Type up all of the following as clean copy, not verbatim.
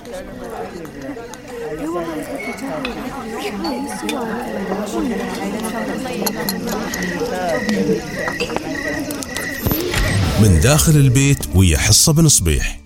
من داخل البيت ويا حصة بن صبيح.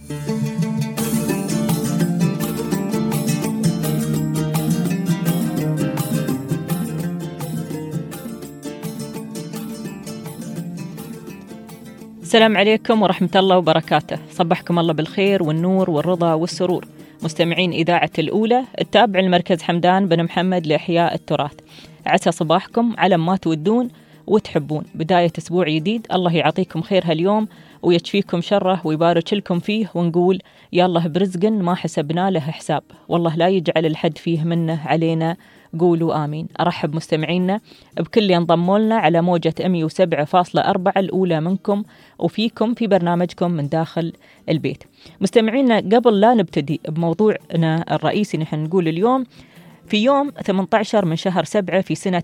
السلام عليكم ورحمة الله وبركاته. صبحكم الله بالخير والنور والرضا والسرور. مستمعين إذاعة الأولى التابع المركز حمدان بن محمد لإحياء التراث، عسى صباحكم على ما تودون وتحبون. بداية أسبوع جديد، الله يعطيكم خير هاليوم ويكفيكم شره ويبارك لكم فيه، ونقول يا الله برزق ما حسبنا له حساب، والله لا يجعل الحد فيه منه علينا، قولوا آمين. أرحب مستمعينا بكل اللي انضموا لنا على موجة 107.4 الأولى منكم وفيكم في برنامجكم من داخل البيت. مستمعينا، قبل لا نبتدي بموضوعنا الرئيسي، نحن نقول اليوم في يوم 18 من شهر 7 في سنة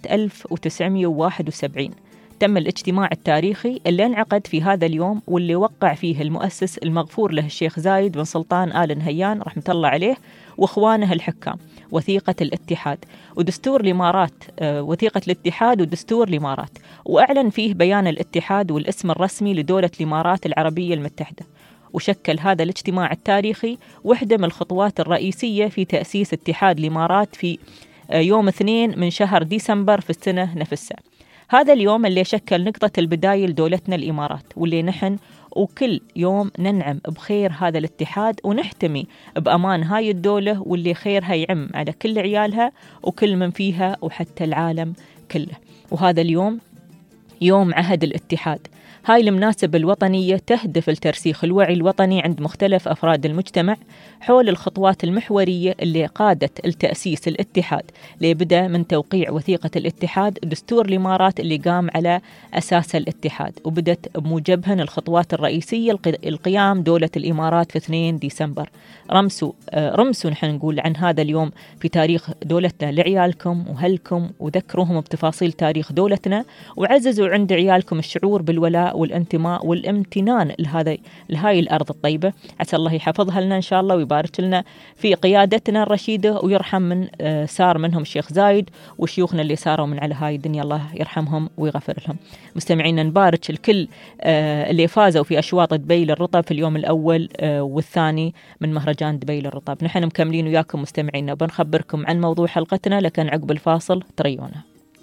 1971 تم الاجتماع التاريخي اللي انعقد في هذا اليوم، واللي وقع فيه المؤسس المغفور له الشيخ زايد بن سلطان آل نهيان رحمة الله عليه وإخوانه الحكام وثيقة الاتحاد ودستور الإمارات، وثيقة الاتحاد ودستور الإمارات، وأعلن فيه بيان الاتحاد والاسم الرسمي لدولة الإمارات العربية المتحدة. وشكل هذا الاجتماع التاريخي واحدة من الخطوات الرئيسية في تأسيس اتحاد الإمارات في يوم 2 من شهر ديسمبر في السنة نفسها. هذا اليوم اللي شكل نقطة البداية لدولتنا الإمارات، واللي نحن وكل يوم ننعم بخير هذا الاتحاد ونحتمي بأمان هاي الدولة، واللي خيرها يعم على كل عيالها وكل من فيها وحتى العالم كله. وهذا اليوم يوم عهد الاتحاد. هاي المناسبة الوطنية تهدف لترسيخ الوعي الوطني عند مختلف أفراد المجتمع حول الخطوات المحورية اللي قادت لتأسيس الاتحاد، اللي بدأ من توقيع وثيقة الاتحاد دستور الإمارات اللي قام على أساس الاتحاد، وبدت بموجبهن الخطوات الرئيسية القيام دولة الإمارات في 2 ديسمبر. رمسوا نحن نقول عن هذا اليوم في تاريخ دولتنا لعيالكم وهلكم، وذكروهم بتفاصيل تاريخ دولتنا، وعززوا عند عيالكم الشعور بالولاء والانتماء والامتنان لهاي الأرض الطيبة. عسى الله يحفظها لنا إن شاء الله ويبارك لنا في قيادتنا الرشيدة، ويرحم من سار منهم الشيخ زايد وشيوخنا اللي ساروا من على هاي الدنيا، الله يرحمهم ويغفر لهم. مستمعينا، نبارك الكل اللي فازوا في أشواط دبي للرطب في اليوم الأول والثاني من مهرجان دبي للرطب. نحن مكملين وياكم مستمعينا وبنخبركم عن موضوع حلقتنا، لكن عقب الفاصل تريونا.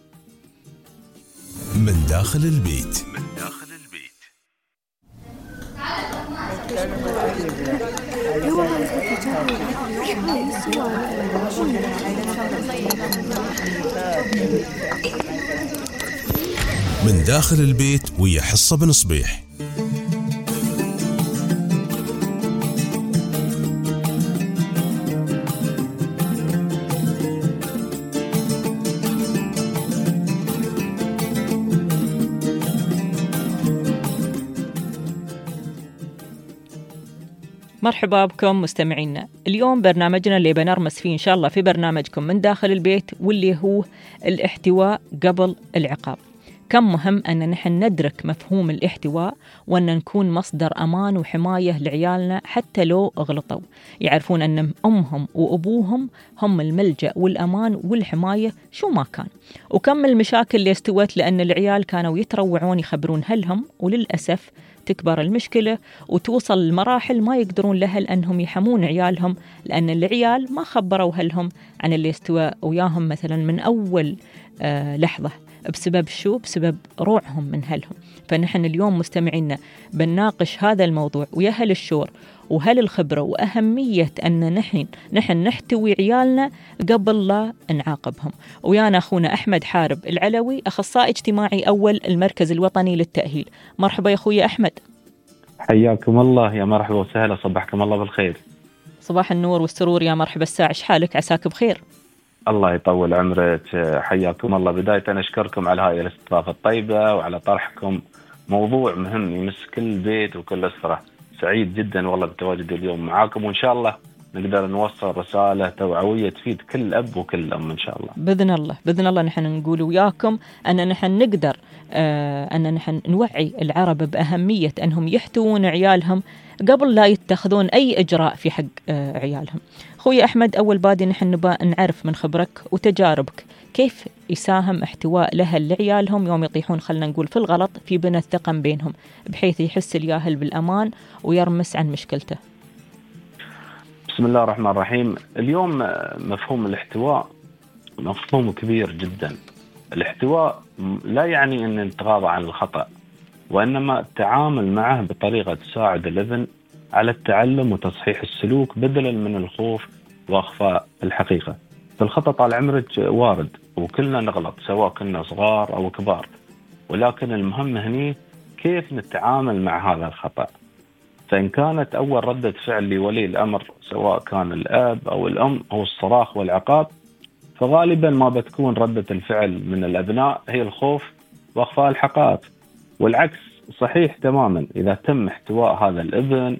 من داخل البيت. من داخل البيت ويا حصة بن صبيح. مرحبا بكم مستمعينا. اليوم برنامجنا اللي بنرمس فيه إن شاء الله في برنامجكم من داخل البيت، واللي هو الاحتواء قبل العقاب. كم مهم أن نحن ندرك مفهوم الاحتواء، وأن نكون مصدر أمان وحماية لعيالنا حتى لو غلطوا، يعرفون أن أمهم وأبوهم هم الملجأ والأمان والحماية شو ما كان. وكم المشاكل اللي استوت لأن العيال كانوا يتروعون يخبرون أهلهم، وللأسف تكبر المشكلة وتوصل لمراحل ما يقدرون لها لأنهم يحمون عيالهم، لأن العيال ما خبروا أهلهم عن اللي استوى وياهم مثلا من أول لحظة. بسبب شو؟ بسبب روعهم من أهلهم. فنحن اليوم مستمعينا بنناقش هذا الموضوع ويا أهل الشور وهل الخبرة، وأهمية أن نحن نحتوي عيالنا قبل لا نعاقبهم. ويانا أخونا أحمد حارب العلوي، أخصائي اجتماعي أول المركز الوطني للتأهيل. مرحبا يا أخوي أحمد. حياكم الله، يا مرحبا وسهلا، صبحكم الله بالخير. صباح النور والسرور، يا مرحبا الساعة، حالك؟ عساك بخير. الله يطول عمرك، حياكم الله. بداية أشكركم على هاي الاستضافة الطيبة وعلى طرحكم موضوع مهم يمس كل بيت وكل أسرة. سعيد جدا والله بتواجدي اليوم معاكم، وإن شاء الله نقدر نوصل رسالة توعوية تفيد كل أب وكل أم إن شاء الله. بإذن الله نحن نقول وياكم أن نحن نقدر أن نحن نوعي العرب بأهمية أنهم يحتوون عيالهم قبل لا يتخذون أي إجراء في حق عيالهم. خوي أحمد، أول بادي نحن نبغى نعرف من خبرك وتجاربك كيف يساهم احتواء الأهل لعيالهم يوم يطيحون خلنا نقول في الغلط في بناء الثقة بينهم، بحيث يحس الياهل بالأمان ويرمس عن مشكلته. بسم الله الرحمن الرحيم. اليوم مفهوم الاحتواء مفهوم كبير جدا. الاحتواء لا يعني أن نتغاضى عن الخطأ، وإنما التعامل معه بطريقة تساعد الابن على التعلم وتصحيح السلوك بدلا من الخوف وأخفاء الحقيقة. فالخطأ طال عمرك وارد وكلنا نغلط سواء كنا صغار أو كبار، ولكن المهم هني كيف نتعامل مع هذا الخطأ. فإن كانت أول ردة فعل لولي الأمر سواء كان الأب أو الأم هو الصراخ والعقاب، فغالبا ما بتكون ردة الفعل من الأبناء هي الخوف وأخفاء الحقائق. والعكس صحيح تماما، إذا تم احتواء هذا الابن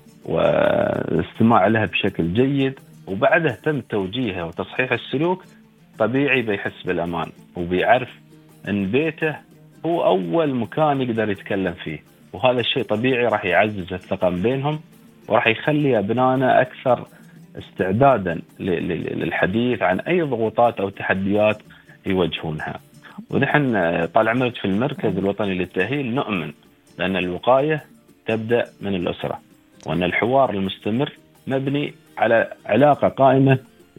واستماع له بشكل جيد وبعده تم توجيهه وتصحيح السلوك، طبيعي بيحس بالأمان وبيعرف أن بيته هو أول مكان يقدر يتكلم فيه، وهذا الشيء طبيعي راح يعزز الثقة بينهم وراح يخلي أبنائنا أكثر استعدادا للحديث عن أي ضغوطات أو تحديات يواجهونها. ونحن طال عمرك في المركز الوطني للتأهيل نؤمن بأن الوقاية تبدأ من الأسرة، وأن الحوار المستمر مبني على علاقة قائمة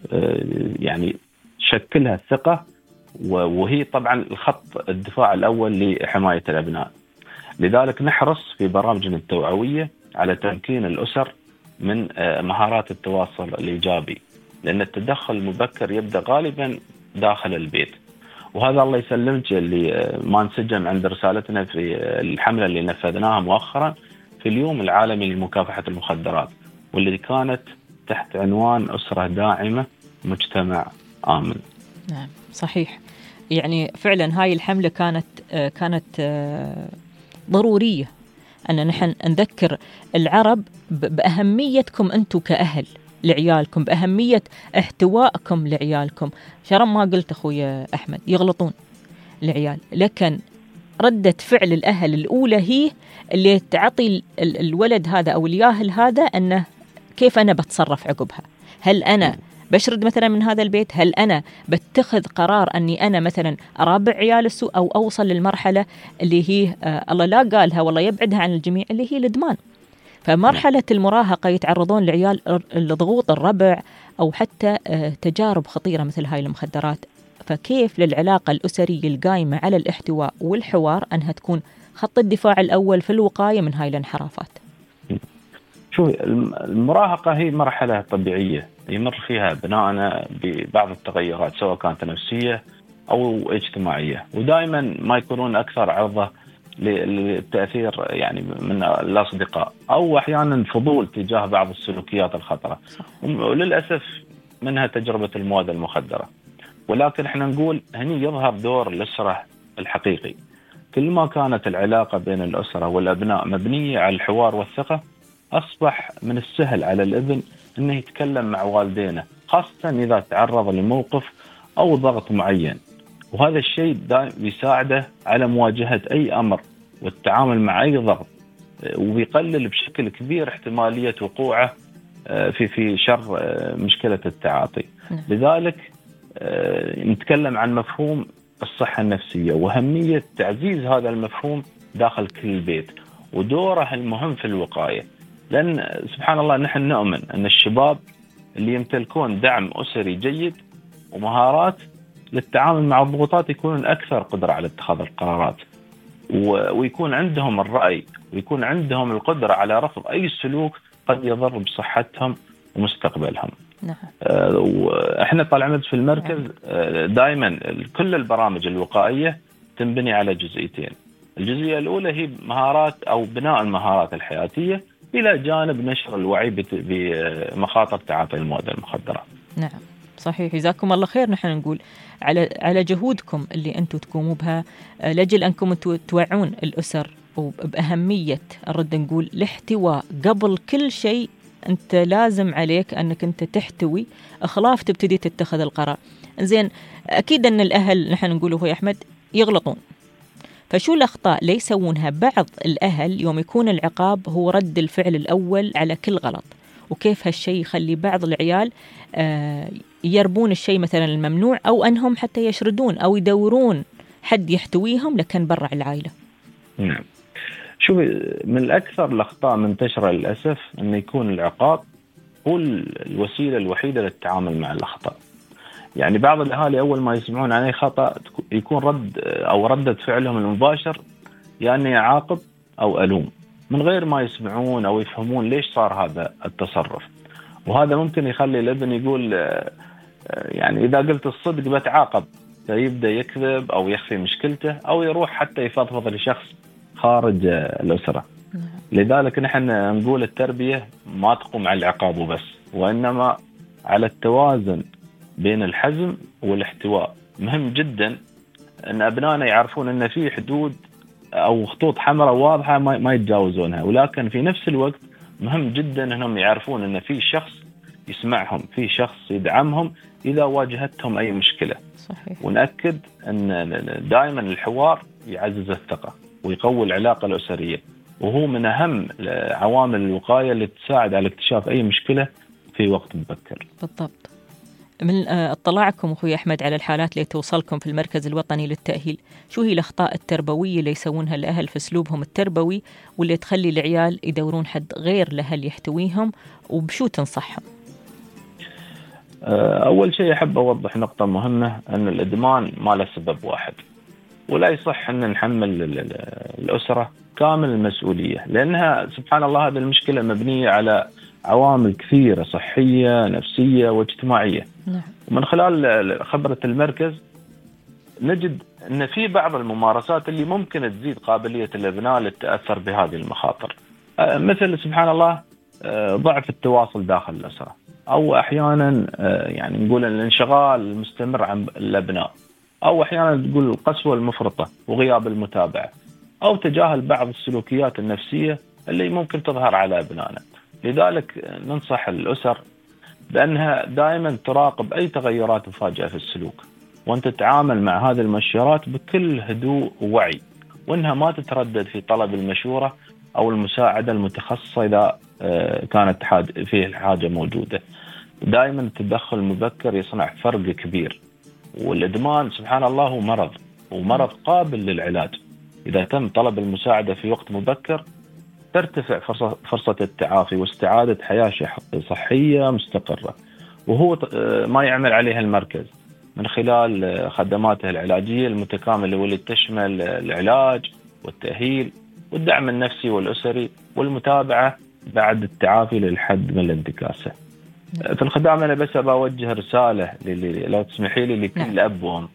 يعني شكلها الثقة، وهي طبعا الخط الدفاع الأول لحماية الأبناء. لذلك نحرص في برامجنا التوعوية على تمكين الأسر من مهارات التواصل الإيجابي، لأن التدخل المبكر يبدأ غالبا داخل البيت. وهذا الله يسلمك اللي ما انسجم عند رسالتنا في الحملة اللي نفذناها مؤخرا في اليوم العالمي لمكافحة المخدرات، واللي كانت تحت عنوان أسرة داعمة مجتمع آمن. نعم صحيح، يعني فعلا هاي الحملة كانت ضرورية أن نحن نذكر العرب بأهميتكم أنتم كأهل لعيالكم، بأهمية احتوائكم لعيالكم. شرم ما قلت أخوي أحمد يغلطون العيال، لكن ردة فعل الأهل الأولى هي اللي تعطي الولد هذا أو الياهل هذا أنه كيف أنا بتصرف عقبها. هل أنا بشرد مثلا من هذا البيت؟ هل أنا بتخذ قرار أني أنا مثلا أرابع عيال السوء أو أوصل للمرحلة اللي هي الله لا قالها والله يبعدها عن الجميع اللي هي الإدمان. فمرحلة المراهقة يتعرضون لعيال لضغوط الربع أو حتى تجارب خطيرة مثل هاي المخدرات. فكيف للعلاقة الأسرية القائمة على الاحتواء والحوار أنها تكون خط الدفاع الأول في الوقاية من هاي الانحرافات؟ شوف، المراهقة هي مرحلة طبيعية يمر فيها أبنائنا ببعض التغيرات سواء كانت نفسية أو اجتماعية، ودائما ما يكونون أكثر عرضة للتأثير يعني من الأصدقاء أو أحيانا فضول تجاه بعض السلوكيات الخطرة، وللأسف منها تجربة المواد المخدرة. ولكن احنا نقول هني يظهر دور الأسرة الحقيقي. كل ما كانت العلاقة بين الأسرة والأبناء مبنية على الحوار والثقة، أصبح من السهل على الابن أنه يتكلم مع والدينه، خاصة إذا تعرض لموقف أو ضغط معين. وهذا الشيء بيساعده على مواجهة أي أمر والتعامل مع أي ضغط، وبيقلل بشكل كبير احتمالية وقوعه في شر مشكلة التعاطي. لذلك نتكلم عن مفهوم الصحة النفسية وأهمية تعزيز هذا المفهوم داخل كل بيت، ودوره المهم في الوقاية. لأن سبحان الله نحن نؤمن أن الشباب اللي يمتلكون دعم أسري جيد ومهارات للتعامل مع الضغوطات يكونون أكثر قدرة على اتخاذ القرارات، ويكون عندهم الرأي، ويكون عندهم القدرة على رفض أي سلوك قد يضر بصحتهم ومستقبلهم. نعم. وإحنا طالعين في المركز دائما كل البرامج الوقائية تنبني على جزئيتين. الجزئية الأولى هي مهارات أو بناء المهارات الحياتية إلى جانب نشر الوعي بمخاطر تعاطي المواد المخدرة. نعم صحيح، جزاكم الله خير. نحن نقول على جهودكم اللي أنتم تقوموا بها لأجل أنكم توعون الأسر وبأهمية نرد نقول الاحتواء قبل كل شيء أنت لازم عليك أنك أنت تحتوي أخلاف تبتدي تتخذ القرار. زين، أكيد أن الأهل نحن نقوله هو أحمد يغلطون، فشو الأخطاء اللي يسوونها بعض الأهل يوم يكون العقاب هو رد الفعل الأول على كل غلط؟ وكيف هالشيء يخلي بعض العيال يربون الشيء مثلا الممنوع، أو أنهم حتى يشردون أو يدورون حد يحتويهم لكن برع العائلة؟ نعم، شوف، من الأكثر الأخطاء منتشرة للأسف أن يكون العقاب هو الوسيلة الوحيدة للتعامل مع الأخطاء. يعني بعض الأهالي أول ما يسمعون عن أي خطأ يكون ردة فعلهم المباشر يعني أعاقب أو ألوم، من غير ما يسمعون أو يفهمون ليش صار هذا التصرف. وهذا ممكن يخلي الابن يقول يعني إذا قلت الصدق بتعاقب، فيبدأ يكذب أو يخفي مشكلته أو يروح حتى يفضفض لشخص خارج الأسرة. لذلك نحن نقول التربية ما تقوم على العقاب وبس، وإنما على التوازن بين الحزم والاحتواء. مهم جدا أن أبنائنا يعرفون أن في حدود أو خطوط حمراء واضحة ما يتجاوزونها، ولكن في نفس الوقت مهم جدا أنهم يعرفون أن في شخص يسمعهم، في شخص يدعمهم إذا واجهتهم أي مشكلة. صحيح. ونأكد أن دائما الحوار يعزز الثقة ويقوي العلاقة الأسرية، وهو من أهم عوامل الوقاية اللي تساعد على اكتشاف أي مشكلة في وقت مبكر. بالضبط. من اطلاعكم أخوي أحمد على الحالات اللي توصلكم في المركز الوطني للتأهيل، شو هي الأخطاء التربوية اللي يسوونها الأهل في أسلوبهم التربوي واللي تخلي العيال يدورون حد غير الأهل يحتويهم، وبشو تنصحهم؟ أول شيء أحب أوضح نقطة مهمة، أن الإدمان ما له سبب واحد، ولا يصح أن نحمل الأسرة كامل المسؤولية، لأنها سبحان الله هذه المشكلة مبنية على عوامل كثيرة صحية نفسية واجتماعية. ومن خلال خبرة المركز نجد أن في بعض الممارسات اللي ممكن تزيد قابلية الأبناء للتأثر بهذه المخاطر، مثل سبحان الله ضعف التواصل داخل الأسرة، أو أحيانا يعني نقول الانشغال المستمر عن الأبناء، أو أحيانا تقول القسوة المفرطة وغياب المتابعة، أو تجاهل بعض السلوكيات النفسية اللي ممكن تظهر على أبنائنا. لذلك ننصح الأسر بأنها دائما تراقب أي تغيرات مفاجئة في السلوك، وأن تتعامل مع هذه المؤشرات بكل هدوء ووعي، وأنها ما تتردد في طلب المشورة أو المساعدة المتخصصة إذا كانت فيه الحاجة موجودة. دائما التدخل المبكر يصنع فرق كبير، والإدمان سبحان الله هو مرض، ومرض قابل للعلاج. إذا تم طلب المساعدة في وقت مبكر ترتفع فرصة التعافي واستعادة حياة صحية مستقرة، وهو ما يعمل عليها المركز من خلال خدماته العلاجية المتكاملة، واللي تشمل العلاج والتأهيل والدعم النفسي والأسري والمتابعة بعد التعافي للحد من الانتكاسة. في الختام أنا بس بوجه رسالة لو تسمحي لي لكل أب وأم،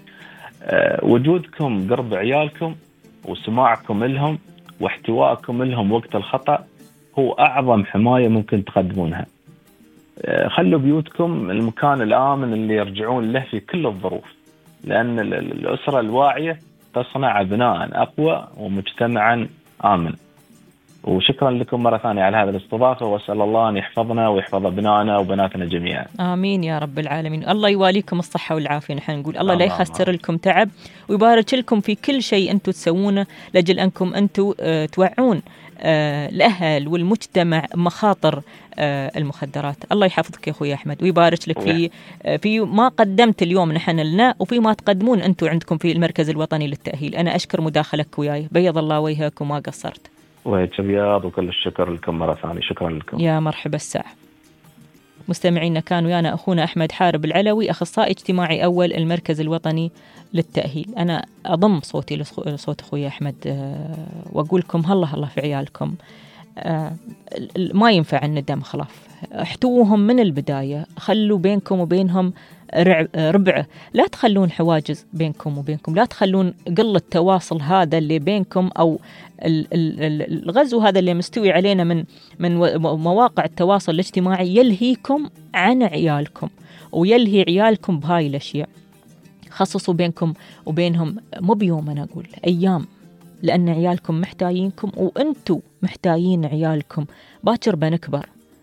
وجودكم قرب عيالكم وسماعكم لهم واحتوائكم لهم وقت الخطأ هو أعظم حماية ممكن تقدمونها. خلوا بيوتكم المكان الآمن اللي يرجعون له في كل الظروف، لأن الأسرة الواعية تصنع أبناء أقوى ومجتمعا آمن. وشكرا لكم مرة ثانية على هذا الاستضافة، وأسأل الله أن يحفظنا ويحفظ أبنائنا وبناتنا جميعا. آمين يا رب العالمين. الله يواليكم الصحة والعافية. نحن نقول الله لا يخسر لكم تعب ويبارك لكم في كل شيء أنتم تسوونه لأجل أنكم أنتم توعون الأهل والمجتمع مخاطر المخدرات. الله يحفظك يا أخوي أحمد ويبارك لك في ما قدمت اليوم نحن لنا، وفي ما تقدمون أنتم عندكم في المركز الوطني للتأهيل. أنا أشكر مداخلك وياي، بيض الله وجهك وما قصرت. وهيك بياض، وكل الشكر لكم مرة ثانية. شكرا لكم يا مرحبا الساعة. مستمعينا كان ويانا أخونا أحمد حارب العلوي، أخصائي اجتماعي أول المركز الوطني للتأهيل. أنا أضم صوتي لصوت أخوي أحمد وأقول لكم هلا في عيالكم، ما ينفع الندم، خلاص احتووهم من البداية، خلوا بينكم وبينهم ربعه، لا تخلون حواجز بينكم وبينكم، لا تخلون قلة التواصل هذا اللي بينكم أو الغزو هذا اللي مستوي علينا من مواقع التواصل الاجتماعي يلهيكم عن عيالكم ويلهي عيالكم بهاي الأشياء. خصصوا بينكم وبينهم مو بيوم، أنا أقول أيام، لأن عيالكم محتاجينكم وأنتوا محتاجين عيالكم. باكر بنكبر،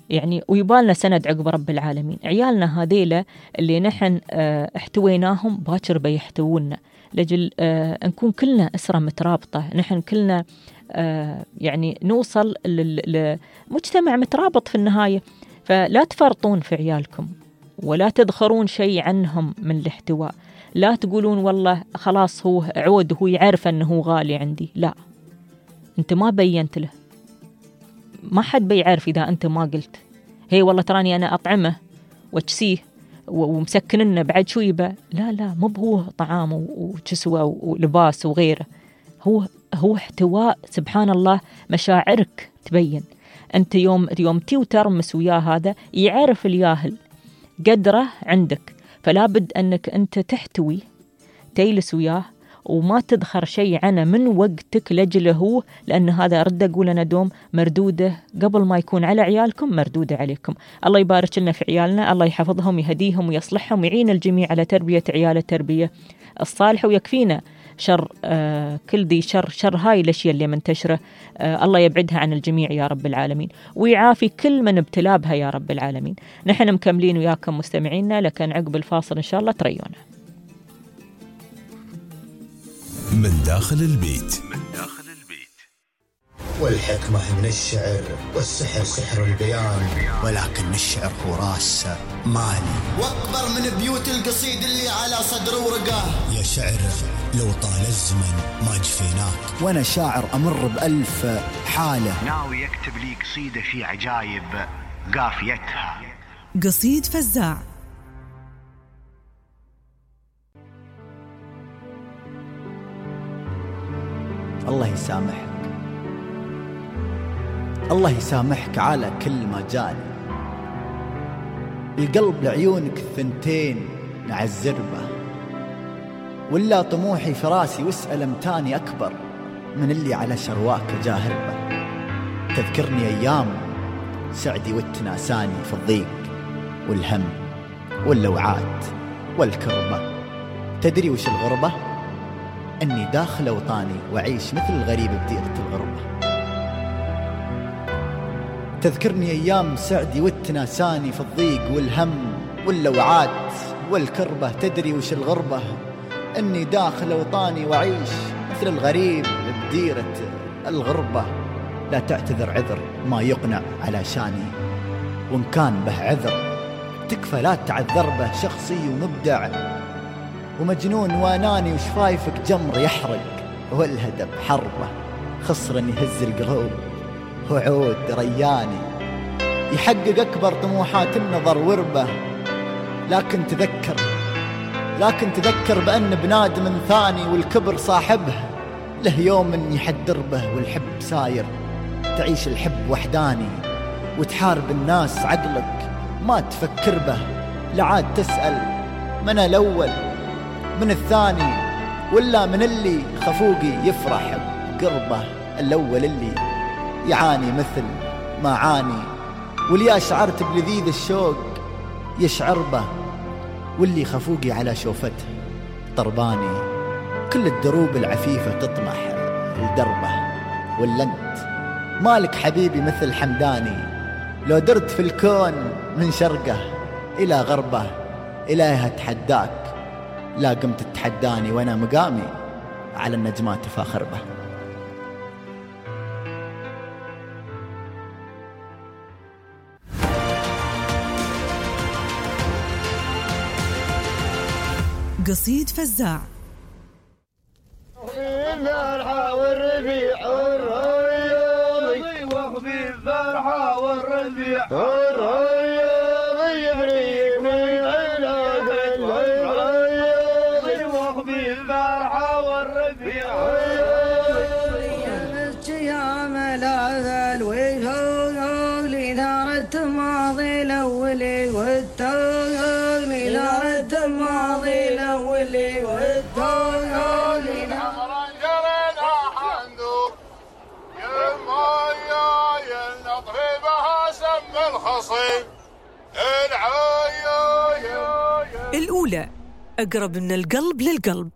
يعني ويبالنا سند عقب رب العالمين. عيالنا هذيلا اللي نحن احتويناهم باكر بيحتوونا، لجل نكون كلنا أسرة مترابطة، نحن كلنا يعني نوصل لمجتمع مترابط في النهاية. فلا تفرطون في عيالكم ولا تدخرون شيء عنهم من الاحتواء. لا تقولون والله خلاص هو عود، هو يعرف أنه غالي عندي. لا، أنت ما بينت له، ما حد بيعرف إذا أنت ما قلت هي والله تراني أنا أطعمه وكسيه ومسكننا بعد شو يبا. لا لا، مو هو طعام وكسوة ولباس وغيره، هو احتواء. سبحان الله، مشاعرك تبين. أنت يوم تي وترمس وياه هذا يعرف الياهل قدره عندك، فلا بد أنك أنت تحتوي تيلس وياه وما تدخر شيء عنه من وقتك لجله، لأن هذا أرد أقول أنا دوم مردودة قبل ما يكون على عيالكم مردودة عليكم. الله يبارك لنا في عيالنا، الله يحفظهم يهديهم ويصلحهم ويعين الجميع على تربية عيال التربية الصالحة، ويكفينا شر كل ذي شر هاي الأشياء اللي منتشرة. الله يبعدها عن الجميع يا رب العالمين، ويعافي كل من ابتلى بها يا رب العالمين. نحن مكملين وياكم مستمعينا، لكن عقب الفاصل إن شاء الله تريونا. من داخل البيت. والحكمة من الشعر والسحر سحر البيان، ولكن الشعر هو راس مالي واكبر من بيوت القصيد اللي على صدر ورقه. يا شعر لو طال الزمن ما جفيناك، وانا شاعر امر بألف حالة، ناوي يكتب لي قصيدة في عجايب قافيتها. قصيد فزاع. الله يسامحك، الله يسامحك على كل ما جاني، القلب لعيونك الثنتين نعزربه، ولا طموحي في راسي واسأل امتاني أكبر من اللي على شرواك جاهربه. تذكرني أيام سعدي والتناساني في الضيق والهم واللوعات والكربة. تدري وش الغربة؟ أني داخل أوطاني وأعيش مثل الغريب بديرة الغربة. تذكرني أيام سعدي والتناساني في الضيق والهم واللوعات والكربة. تدري وش الغربة؟ أني داخل أوطاني وأعيش مثل الغريب بديرة الغربة. لا تعتذر عذر ما يقنع على شاني، وإن كان به عذر تكفى لا تعذر به. شخصي ومبدع ومجنون واناني وشفايفك جمر يحرق، والهدف حربه خصر يهز القلوب وعود رياني يحقق أكبر طموحات النظر وربه. لكن تذكر بأن بنادم ثاني والكبر صاحبه له يوم يحدر به، والحب ساير تعيش الحب وحداني، وتحارب الناس عقلك ما تفكر به. لعاد تسأل من الأول من الثاني، ولا من اللي خفوقي يفرح بقربه. الأول اللي يعاني مثل ما عاني، واللي شعرت بلذيذ الشوق يشعر به، واللي خفوقي على شوفته طرباني. كل الدروب العفيفة تطمح لدربه، ولا انت مالك حبيبي مثل حمداني. لو درت في الكون من شرقه إلى غربه، إلهي أتحداك لا قمت تتحداني، وأنا مقامي على النجمات فاخر به. قصيد فزاع. الفرحة والربيع والرياضي، وخفي الفرحة والربيع والرياضي، يفريق من علاق الرياضي، وخفي الفرحة والربيع والرياضي. يا ملاذ الوفاق لثارة ماضي الأولي والتوق، لثارة ماضي الأولي والتوق. الأولى أقرب من القلب للقلب.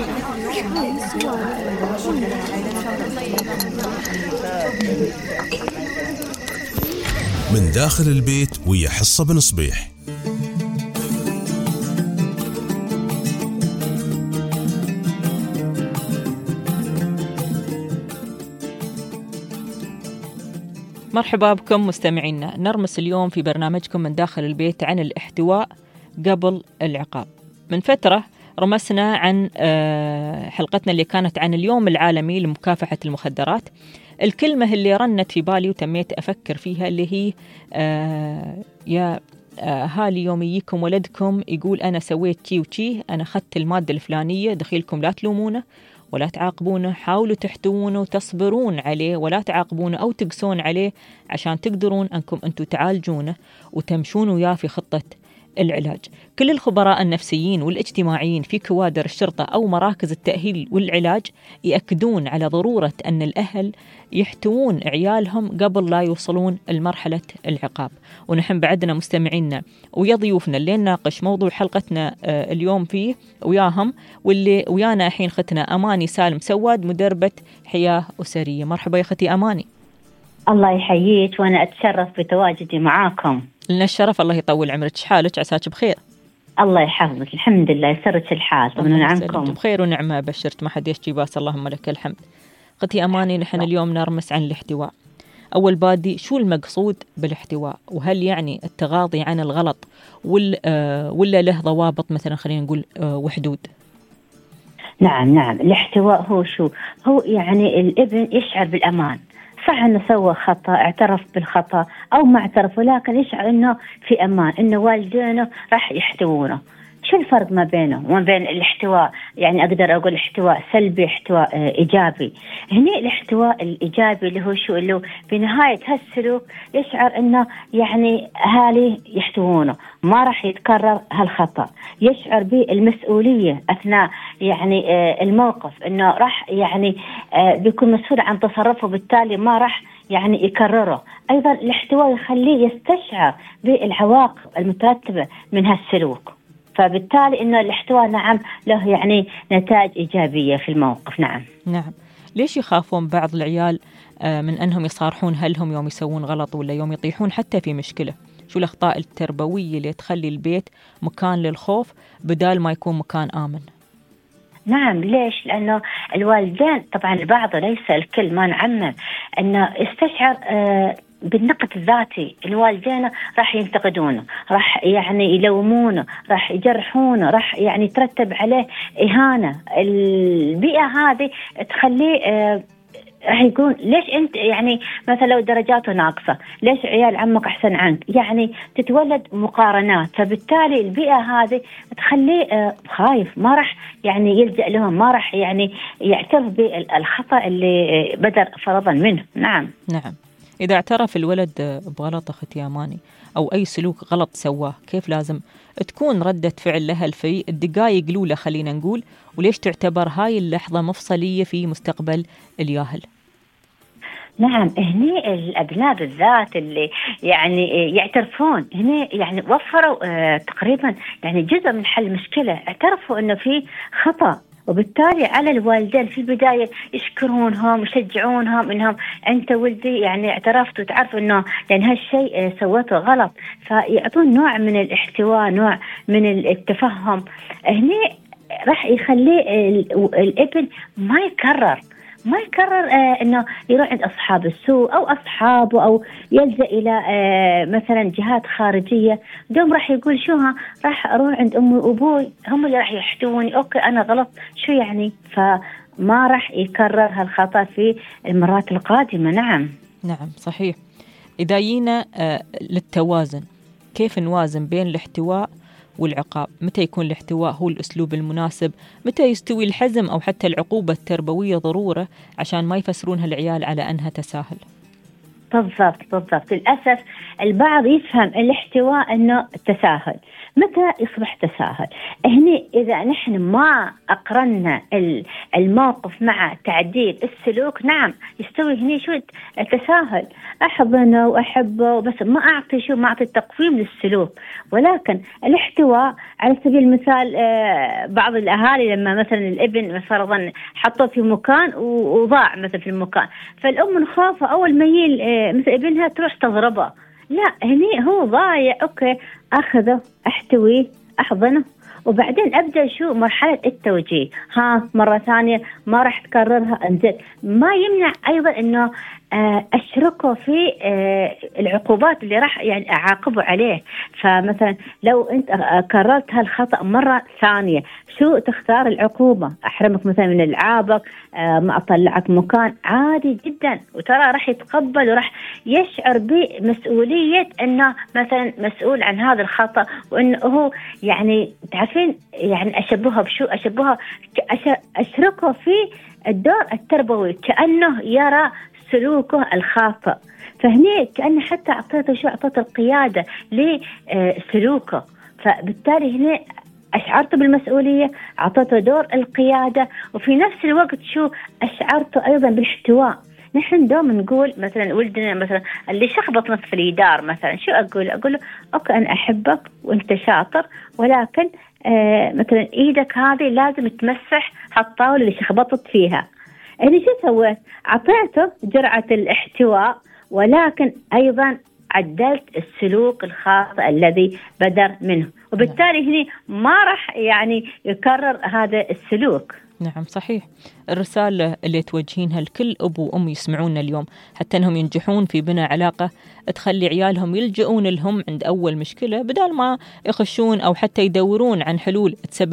من داخل البيت ويا حصة بن صبيح. مرحبا بكم مستمعينا. نرمس اليوم في برنامجكم من داخل البيت عن الاحتواء قبل العقاب. من فترة رمسنا عن حلقتنا اللي كانت عن اليوم العالمي لمكافحة المخدرات. الكلمة اللي رنت في بالي وتميت أفكر فيها اللي هي يا هالي يوم يجيكم ولدكم يقول أنا سويت تي وتي، أنا أخذت المادة الفلانية، دخيلكم لا تلومونه ولا تعاقبونه، حاولوا تحتوونه وتصبرون عليه ولا تعاقبونه أو تقسون عليه عشان تقدرون أنكم أنتم تعالجونه وتمشون وياه في خطة العلاج. كل الخبراء النفسيين والاجتماعيين في كوادر الشرطة أو مراكز التأهيل والعلاج يأكدون على ضرورة أن الأهل يحتوون عيالهم قبل لا يوصلون لمرحلة العقاب. ونحن بعدنا مستمعينا ويا ضيوفنا اللي نناقش موضوع حلقتنا اليوم فيه وياهم، واللي ويانا الحين ختنا أماني سالم سواد، مدربة حياة أسرية. مرحبا يا ختي أماني. الله يحييك، وأنا أتشرف بتواجدي معاكم. لنا الشرف، الله يطول عمرك. حالك عساك بخير؟ الله يحفظك، الحمد لله يسرك الحال ومن نعمكم. بخير ونعمة، بشرت ما حد يشتي باس، اللهم لك الحمد. ختي أماني، نحن اليوم نرمس عن الاحتواء. أول بادي، شو المقصود بالاحتواء؟ وهل يعني التغاضي عن الغلط ولا له ضوابط مثلا خلينا نقول وحدود؟ نعم، الاحتواء هو شو؟ هو يعني الابن يشعر بالأمان، صح انه سوى خطأ، اعترف بالخطأ او ما اعترف، ولكن يشعر انه في امان، انه والدينه راح يحتوونه. شو الفرق ما بينه وما بين الاحتواء؟ يعني اقدر اقول احتواء سلبي، احتواء ايجابي. هنا الاحتواء الايجابي اللي هو شو؟ اللي بنهاية هالسلوك يشعر انه يعني اهالي يحتوونه، ما راح يتكرر هالخطأ، يشعر بالمسؤولية اثناء يعني الموقف، انه راح يعني بيكون مسؤول عن تصرفه، بالتالي ما راح يعني يكرره. ايضا الاحتواء يخليه يستشعر بالعواقب المترتبة من هالسلوك، فبالتالي إنه الاحتواء نعم له يعني نتائج إيجابية في الموقف. نعم. ليش يخافون بعض العيال من أنهم يصارحون أهلهم يوم يسوون غلط ولا يوم يطيحون حتى في مشكلة؟ شو الأخطاء التربوية اللي تخلي البيت مكان للخوف بدال ما يكون مكان آمن؟ نعم، ليش؟ لأنه الوالدين طبعا البعض، ليس الكل، ما نعمم، أنه يستشعر بالنقد الذاتي. الوالدين راح ينتقدونه، راح يعني يلومونه، راح يجرحونه، راح يعني يترتب عليه إهانة. البيئة هذه تخليه راح يقول ليش أنت يعني مثلا لو درجاته ناقصة، ليش عيال عمك أحسن عنك؟ يعني تتولد مقارنات، فبالتالي البيئة هذه تخليه خايف، ما راح يعني يلجأ لهم، ما راح يعني يعترف بالخطأ اللي بدر فرضا منه. نعم. إذا اعترف الولد بغلط أختي أماني أو أي سلوك غلط سواه، كيف لازم تكون ردة فعل لها في الدقائق الأولى خلينا نقول؟ وليش تعتبر هاي اللحظة مفصلية في مستقبل الياهل؟ نعم، هني الأبناء بالذات اللي يعني يعترفون، هني يعني وفروا تقريبا يعني جزء من حل المشكلة، اعترفوا إنه في خطأ، وبالتالي على الوالدين في البداية يشكرونهم ويشجعونهم إنهم أنت ولدي يعني اعترفت وتعرف إنه يعني هالشيء سويته غلط، فيعطون نوع من الاحتواء، نوع من التفهم. هني راح يخلي الابن ما يكرر انه يروح عند اصحاب السوء او اصحابه او يلجأ الى مثلا جهات خارجيه. دوم راح يقول شو راح اروح عند امي وابوي، هم اللي راح يحتوني، اوكي انا غلط، شو يعني؟ فما راح يكرر هالخطأ في المرات القادمه. نعم صحيح. اذا جينا للتوازن، كيف نوازن بين الاحتواء والعقاب؟ متى يكون الاحتواء هو الأسلوب المناسب؟ متى يستوي الحزم أو حتى العقوبة التربوية ضرورة عشان ما يفسرونها العيال على أنها تساهل؟ بالضبط. للأسف البعض يفهم الاحتواء أنه تساهل، متى يصبح تساهل؟ هني إذا نحن ما أقرنا الموقف مع تعديل السلوك، نعم يستوي هني شو تساهل، أحضنه وأحبه بس ما أعطي تقويم للسلوك. ولكن الاحتواء على سبيل المثال، بعض الأهالي لما مثلا الابن فرضا حطه في مكان وضاع مثلا في المكان، فالأم من خوفها أول ما يجي مثل ابنها تروح تضربه. لا، هني هو ضايع، أوكي أخذه أحتويه أحضنه وبعدين أبدأ مرحلة التوجيه. مرة ثانية ما راح تكررها، أنزل. ما يمنع أيضا أنه أشركه في العقوبات اللي راح يعني أعاقبه عليه. فمثلا لو أنت كررت هالخطأ مرة ثانية، شو تختار العقوبة؟ أحرمك مثلا من ألعابك، ما أطلعك مكان، عادي جدا. وترى راح يتقبل وراح يشعر بمسؤولية أنه مثلا مسؤول عن هذا الخطأ، وأنه هو يعني تعرفين يعني أشركه في الدور التربوي كأنه يرى سلوكه الخاطئ. فهني كأنه حتى أعطيته القيادة لسلوكه، فبالتالي هنا أشعرته بالمسؤولية، أعطيته دور القيادة، وفي نفس الوقت أشعرته أيضا بالاحتواء. نحن دوم نقول مثلا ولدنا مثلا اللي شخبط في الجدار مثلا، شو أقول له أوكي أنا أحبك وأنت شاطر، ولكن مثلا إيدك هذه لازم تمسح هالطاولة اللي شخبطت فيها. أنا شو سويت؟ أعطيته جرعة الاحتواء، ولكن أيضا عدلت السلوك الخاطئ الذي بدر منه، وبالتالي هنا ما راح يعني يكرر هذا السلوك. نعم صحيح. الرسالة اللي توجهينها لكل أبو وأم يسمعونا اليوم، حتى أنهم ينجحون في بناء علاقة تخلي عيالهم يلجؤون لهم عند أول مشكلة، بدل ما يخشون أو حتى يدورون عن حلول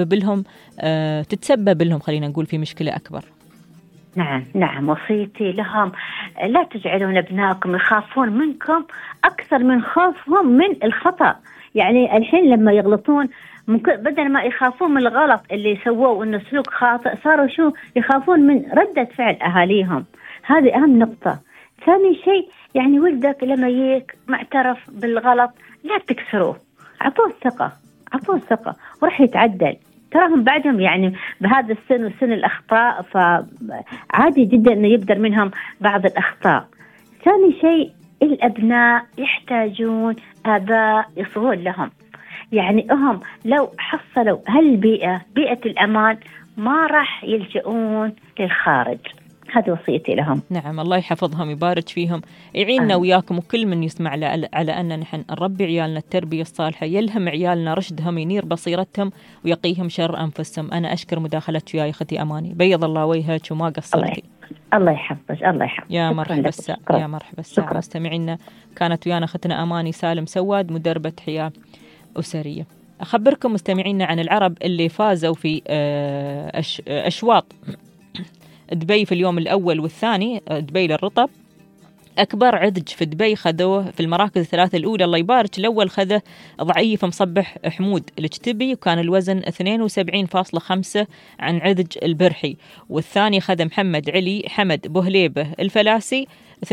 تتسبب لهم خلينا نقول في مشكلة أكبر. نعم وصيتي لهم لا تجعلون أبنائكم يخافون منكم أكثر من خوفهم من الخطأ. يعني الحين لما يغلطون ممكن بدل ما يخافون من الغلط اللي سووه وإنه سلوك خاطئ، صاروا يخافون من ردة فعل أهاليهم. هذه أهم نقطة. ثاني شيء يعني ولدك لما يجيك معترف بالغلط لا تكسروه، عطوه الثقة وراح يتعدل. تراهم بعدهم يعني بهذا السن وسن الأخطاء، فعادي جدا إنه يبدر منهم بعض الأخطاء. ثاني شيء الأبناء يحتاجون آباء يصغون لهم. يعني هم لو حصلوا بيئة الأمان ما راح يلجؤون للخارج. هذه وصيتي لهم. نعم الله يحفظهم يبارك فيهم، يعيننا وياكم وكل من يسمع على أن نحن نربي عيالنا التربية الصالحة، يلهم عيالنا رشدهم، ينير بصيرتهم ويقيهم شر أنفسهم. أنا أشكر مداخلتك يا أختي أماني، بيض الله وجهك وما قصرتي. الله يحفظك. الله يحفظك. يا مرحبا يا مرحبا الساعة. مستمعينا كانت ويانا أختنا أماني سالم سواد مدربة حياة أسرية. أخبركم مستمعينا عن العرب اللي فازوا في أشواط دبي في اليوم الأول والثاني. دبي للرطب أكبر عدج في دبي خذوه في المراكز الثلاثة الأولى، الله يبارك. الأول خذه ضعيف مصبح حمود الجتبي وكان الوزن 72.5 عن عدج البرحي، والثاني خذ محمد علي حمد بوهليبة الفلاسي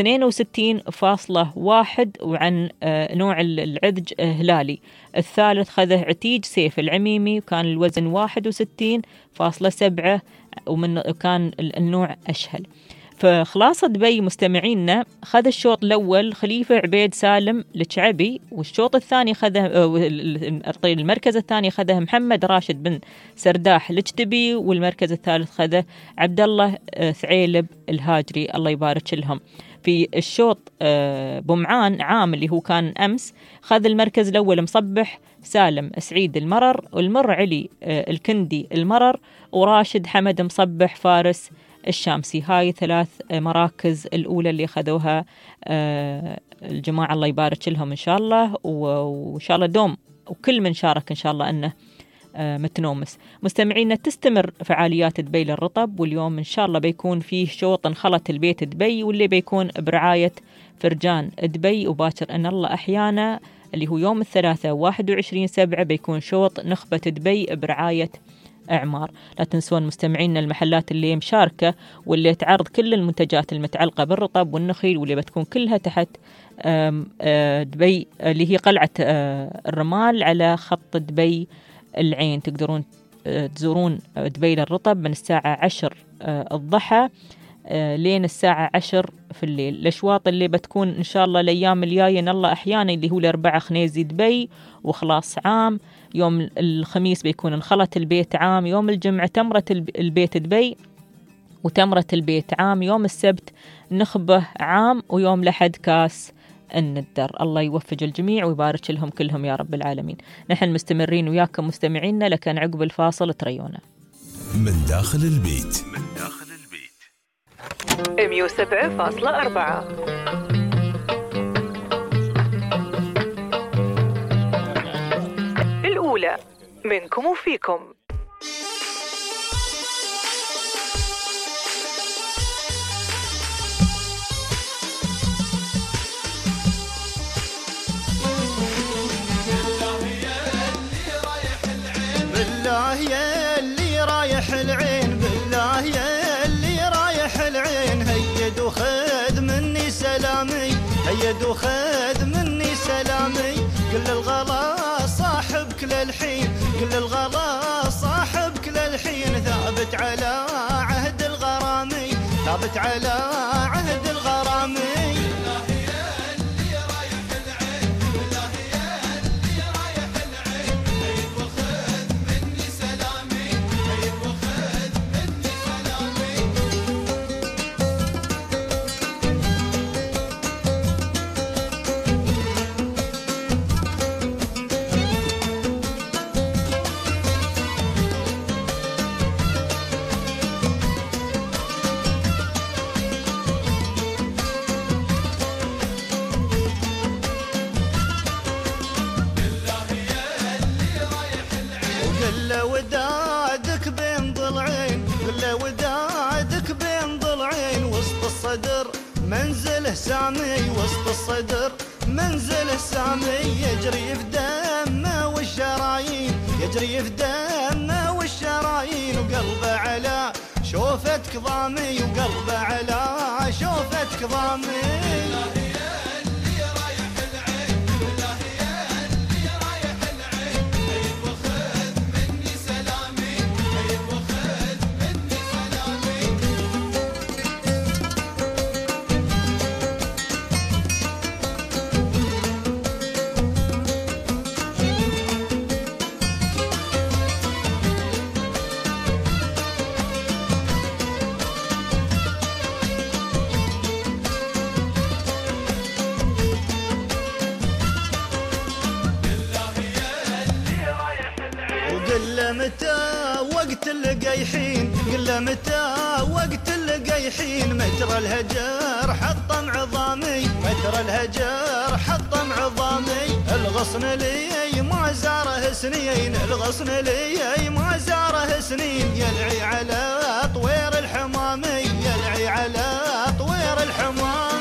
62.1 وعن نوع العدج هلالي. الثالث خذه عتيج سيف العميمي وكان الوزن 61.7 وكان النوع أشهل. فخلاصة دبي مستمعينا خذ الشوط الأول خليفة عبيد سالم الشعبي، والشوط الثاني خذه المركز الثاني خذه محمد راشد بن سرداح الجتبي، والمركز الثالث خذه عبد الله ثعيلب الهاجري الله يبارك لهم. في الشوط بمعان عام اللي هو كان أمس خذ المركز الأول مصبح سالم سعيد المرر، والمر علي الكندي المرر، وراشد حمد مصبح فارس الشامسي. هاي 3 مراكز الأولى اللي خذوها الجماعة الله يبارك لهم إن شاء الله، وإن شاء الله دوم وكل من شارك إن شاء الله أنه متنومس. مستمعينا تستمر فعاليات دبي للرطب، واليوم إن شاء الله بيكون فيه شوط انخلط البيت دبي واللي بيكون برعاية فرجان دبي، وباكر أن الله أحيانا اللي هو يوم الثلاثاء 21/7 بيكون شوط نخبة دبي برعاية إعمار. لا تنسون مستمعينا المحلات اللي مشاركة واللي تعرض كل المنتجات المتعلقة بالرطب والنخيل واللي بتكون كلها تحت دبي اللي هي قلعة الرمال على خط دبي العين. تقدرون تزورون دبي للرطب من الساعة 10 الضحى لين الساعة 10 في الليل. الأشواط اللي بتكون إن شاء الله الأيام الجاية إن الله أحيانا اللي هو الأربعاء خنيزي دبي وخلاص عام، يوم الخميس بيكون انخلط البيت عام، يوم الجمعة تمرة البيت دبي وتمرة البيت عام، يوم السبت نخبة عام، ويوم الأحد كاس الندر. الله يوفق الجميع ويبارك لهم كلهم يا رب العالمين. نحن مستمرين وياكم مستمعينا، لكن عقب الفاصل تريونا من داخل البيت. 107.4 الأولى منكم وفيكم. بالله يا اللي رايح العين، بالله يا اللي رايح العين، هيد وخذ مني سلامي، هيد وخذ مني سلامي، كل الغلا صاحبك للحين، كل الغلا صاحبك للحين، ثابت على عهد الغرامي، ثابت على عهد الغرامي. ودادك بين ضلعين، كل ودادك بين ضلعين، وسط الصدر منزله سامي، وسط الصدر منزله سامي، يجري في دمه والشرايين، يجري في دمه والشرايين، وقلبه على شوفتك ضامي، وقلبه على شوفتك ضامي. متى وقت اللقيحين، قل له متى وقت اللقيحين، متر الهجر حطم عظامي، متر الهجر حطم عظامي، الغصن لي ما زاره سنين، الغصن لي ما زاره سنين، يلعي على طوير الحمامي، يلعي على طوير الحمامي.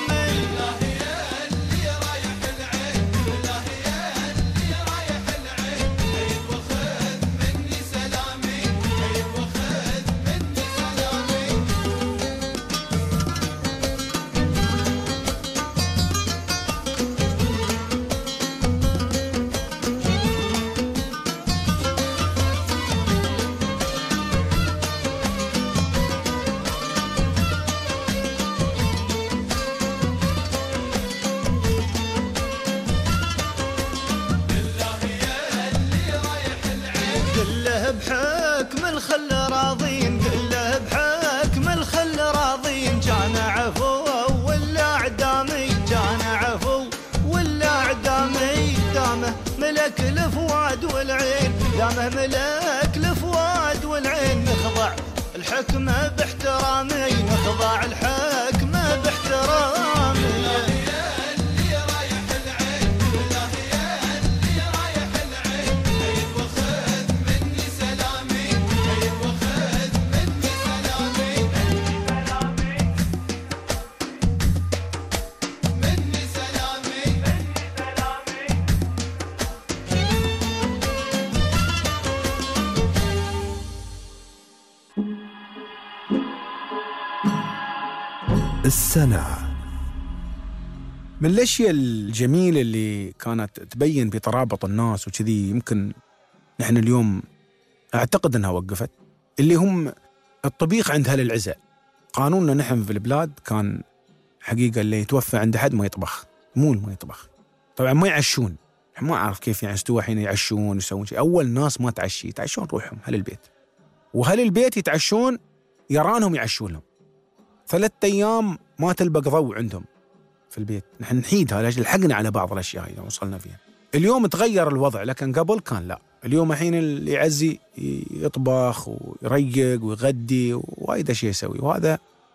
بحكم الخل راضين، قله بحكم الخل راضين، جانا عفو ولا عدامي، جانا عفو ولا عدامي، دامه ملك الفؤاد والعين، دامه ملك الفؤاد والعين، نخضع الحكمة باحترامي، نخضع الحكمة باحترامي. السنة. من الأشياء الجميلة اللي كانت تبين بترابط الناس وكذي، يمكن نحن اليوم أعتقد أنها وقفت، اللي هم الطبيخ عند أهل العزاء. قانوننا نحن في البلاد كان حقيقة اللي يتوفى عند أحد ما يطبخ، مو ما يطبخ طبعا، ما يعشون. ما أعرف كيف يعني استوى حين يعشون ويسوون شيء. أول ناس ما تعشي يتعشون روحهم أهل البيت، وأهل البيت يتعشون يرانهم يعشون لهم. 3 أيام ما تلبق ضوء عندهم في البيت. نحن نحيدها لأجل حقنا على بعض الأشياء إذا وصلنا فيها. اليوم تغير الوضع، لكن قبل كان لا. اليوم الحين اللي يعزي يطبخ ويريق ويغدي ووايد أشياء يسوي، وهذا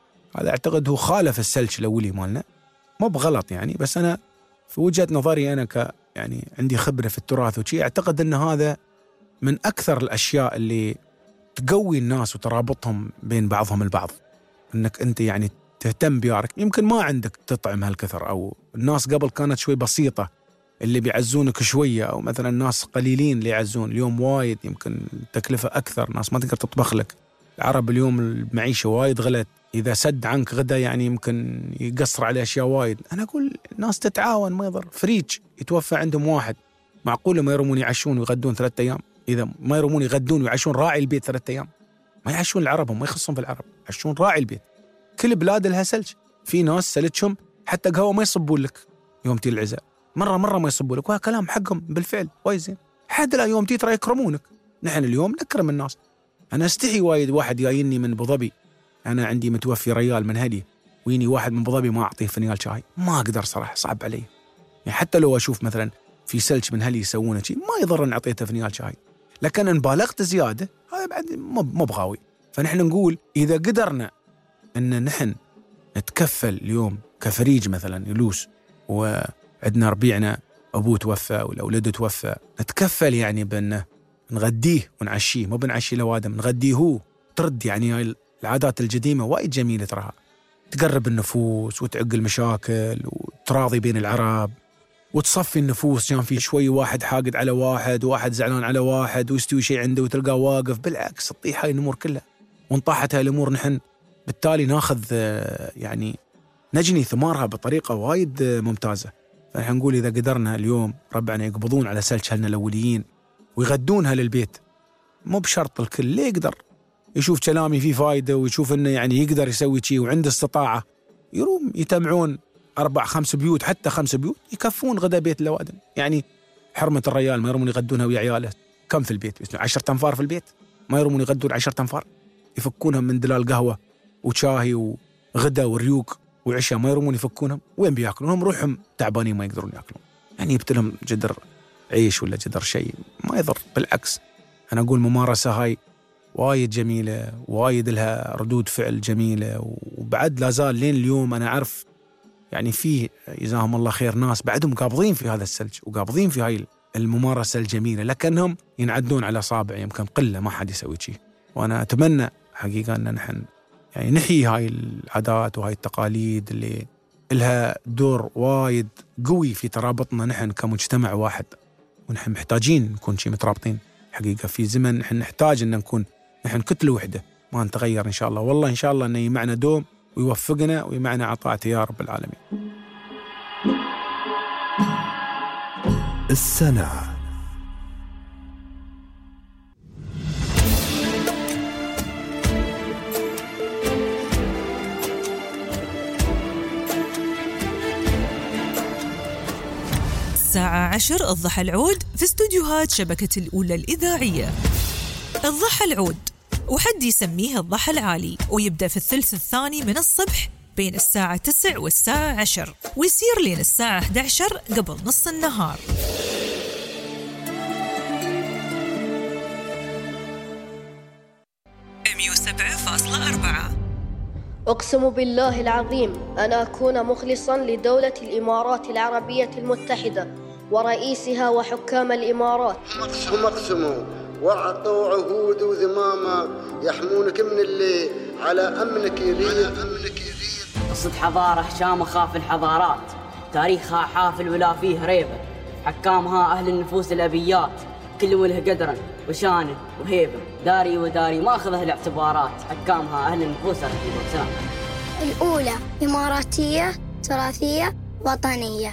أعتقد هو خالف السلج الأولي مالنا. ما بغلط يعني، بس أنا في وجهة نظري أنا يعني عندي خبرة في التراث وشي، أعتقد أن هذا من أكثر الأشياء اللي تقوي الناس وترابطهم بين بعضهم البعض. أنك أنت يعني تهتم بيارك. يمكن ما عندك تطعم هالكثر، أو الناس قبل كانت شوي بسيطة اللي بيعزونك شوية، أو مثلا الناس قليلين اللي يعزون. اليوم وايد يمكن تكلفة أكثر، ناس ما تقدر تطبخ لك. العرب اليوم المعيشة وايد غلت، إذا سد عنك غدا يعني يمكن يقصر على أشياء وايد. أنا أقول الناس تتعاون، ما يضر. فريج يتوفى عندهم واحد، معقولة ما يرمون يعشون ويغدون 3 أيام؟ إذا ما يرمون يغدون ويعشون راعي البيت 3 أيام، ما يعشون العرب، هم ما يخصون في العرب، يعشون راعي البيت. كل بلاد لها سلج. في ناس سلجهم حتى قهوة ما يصبون لك يوم تي العزاء، مرة ما يصبون لك، وهذا كلام حقهم بالفعل وايد زين. حد لا يوم تي ترى يكرمونك. نحن اليوم نكرم الناس. أنا استحي وايد واحد جايني من أبو ظبي، أنا عندي متوفي ريال من هدي، ويني واحد من أبو ظبي ما أعطيه فنيال شاي، ما أقدر صراحة، صعب علي. يعني حتى لو أشوف مثلا في سلج من هلي يسوونه شيء، ما يضر أن أعطيته فنيال شاي، لكن إن بالغت زيادة هذا بعد ما بغاوي. فنحن نقول إذا قدرنا أن نحن نتكفل اليوم كفريج مثلا يلوس، وعندنا ربيعنا أبوه توفى ولا أولاده توفى، نتكفل يعني بأنه نغديه ونعشيه، ما بنعشي لوادم، نغديه هو. ترد يعني هاي العادات القديمة وايد جميلة تراها، تقرب النفوس وتعق المشاكل وتراضي بين العرب وتصفي النفوس. كان في شوي واحد حاقد على واحد، وواحد زعلان على واحد، ويستوي شيء عنده وتلقاه واقف، بالعكس تطيح هاي الأمور كلها. وانطاحت هاي الأمور نحن بالتالي ناخذ يعني نجني ثمارها بطريقة وايد ممتازة. فنحن نقول إذا قدرنا اليوم ربعنا يقبضون على سلج هلنا الأوليين ويغدونها للبيت، مو بشرط الكل اللي يقدر يشوف كلامي فيه فايدة ويشوف إنه يعني يقدر يسوي شيء وعنده استطاعة، يروم يتمعون 4-5 بيوت، حتى 5 بيوت يكفون غدا بيت الأوادم. يعني حرمة الريال ما يرمون يغدونها ويا عياله، كم في البيت؟ 10 تنفار في البيت، ما يرمون يغدون 10 تنفار، يفكونهم من دلال قهوة وشاهي وغدا وريوق وعشاء، ما يرمون يفكونهم. وين بياكلونهم؟ روحهم تعبانين ما يقدرون ياكلون، يعني يبتلهم جدر عيش ولا جدر شيء، ما يضر. بالعكس أنا أقول ممارسة هاي وايد جميلة، وايد لها ردود فعل جميلة، وبعد لا زال لين اليوم أنا أعرف يعني فيه جزاهم الله خير ناس بعدهم قابضين في هذا السلج وقابضين في هاي الممارسة الجميلة، لكنهم ينعدون على أصابع، يمكن قلة ما حد يسوي شيء. وأنا أتمنى حقيقة أن نحن يعني نحيي هاي العادات وهاي التقاليد اللي لها دور وايد قوي في ترابطنا نحن كمجتمع واحد، ونحن محتاجين نكون شيء مترابطين حقيقة في زمن نحن نحتاج أن نكون نحن كتلة وحدة، ما نتغير إن شاء الله. والله إن شاء الله أنه يمعنا دوم ويوفقنا ويمعنا عطاءته يا رب العالمين. السنة. الساعة 10 الضحى العود في استوديوهات شبكة الأولى الإذاعية. الضحى العود وحد يسميه الضحى العالي، ويبدأ في الثلث الثاني من الصبح بين الساعة 9 والساعة 10، ويصير لين الساعة 11 قبل نص النهار. أقسم بالله العظيم أن أكون مخلصاً لدولة الإمارات العربية المتحدة ورئيسها وحكام الإمارات. هم أقسموا وأعطوا عهود وذمامة يحمونك من اللي على أمنك يريد. قصة حضارة شامخة الحضارات، تاريخها حافل ولا فيه ريبة، حكامها أهل النفوس الأبيات، كل وله قدرا وشانه وهيبة، داري وداري ما أخذها الاعتبارات، حكامها أهل النفوس الرحيمة. الأولى إماراتية تراثية وطنية.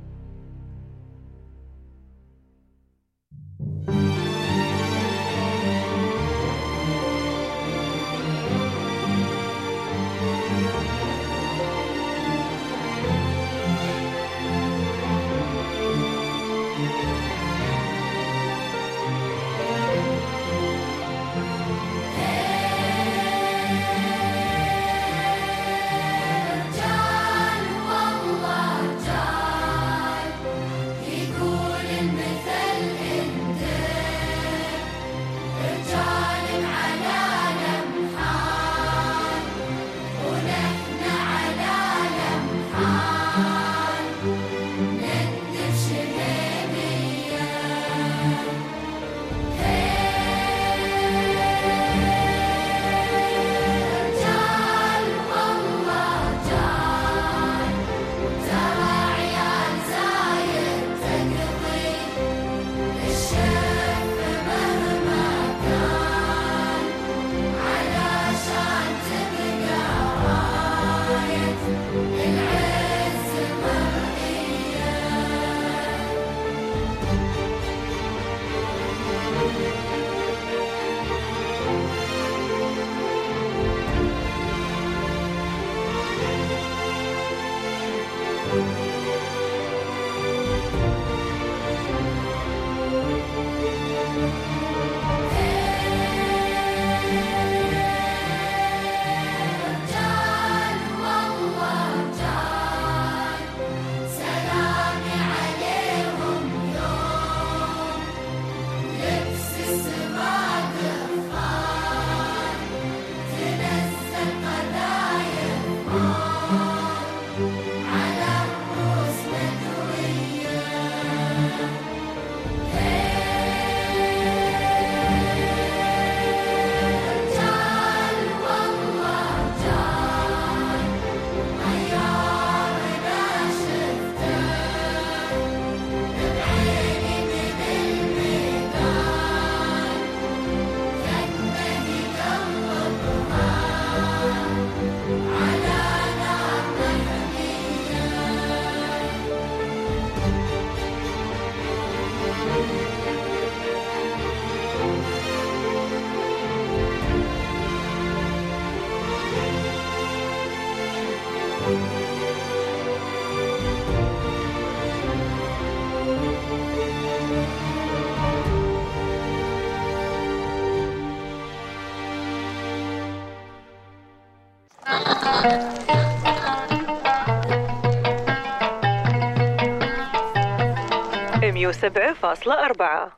$107.4.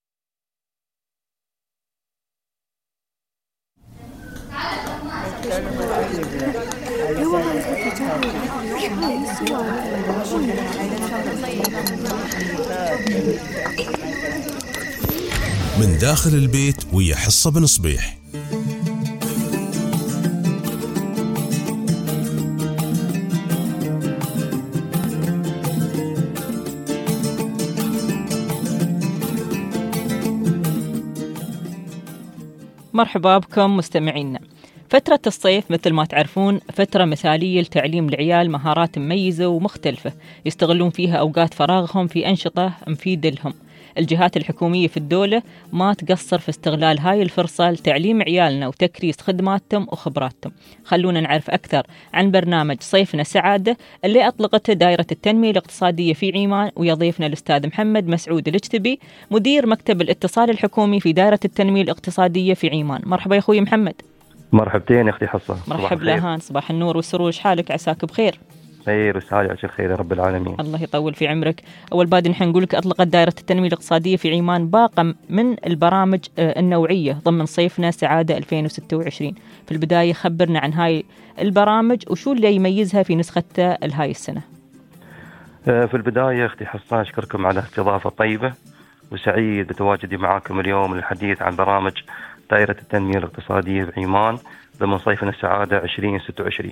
من داخل البيت ويا حصة بن صبيح. مرحبا بكم مستمعينا. فترة الصيف مثل ما تعرفون فترة مثالية لتعليم العيال مهارات مميزة ومختلفة يستغلون فيها أوقات فراغهم في أنشطة مفيدة لهم. الجهات الحكومية في الدولة ما تقصر في استغلال هاي الفرصة لتعليم عيالنا وتكريس خدماتهم وخبراتهم. خلونا نعرف أكثر عن برنامج صيفنا سعادة اللي أطلقته دائرة التنمية الاقتصادية في عمان، ويضيفنا الأستاذ محمد مسعود الجتبي مدير مكتب الاتصال الحكومي في دائرة التنمية الاقتصادية في عمان. مرحبا يا أخوي محمد. مرحبتين يا أختي حصة. مرحبا لهان، صباح النور والسرور، حالك عساك بخير؟ خير وسعادة وعسى خير يا رب العالمين. الله يطول في عمرك. أول بادي نحن نقول لك أطلقت دائرة التنمية الاقتصادية في عمان باقة من البرامج النوعية ضمن صيفنا سعادة 2026. في البداية خبرنا عن هاي البرامج وشو اللي يميزها في نسختها هاي السنة. في البداية أختي حصة أشكركم على الاستضافة الطيبة، وسعيد بتواجدي معاكم اليوم للحديث عن برامج دائرة التنمية الاقتصادية بعمان ضمن صيفنا السعادة 2026.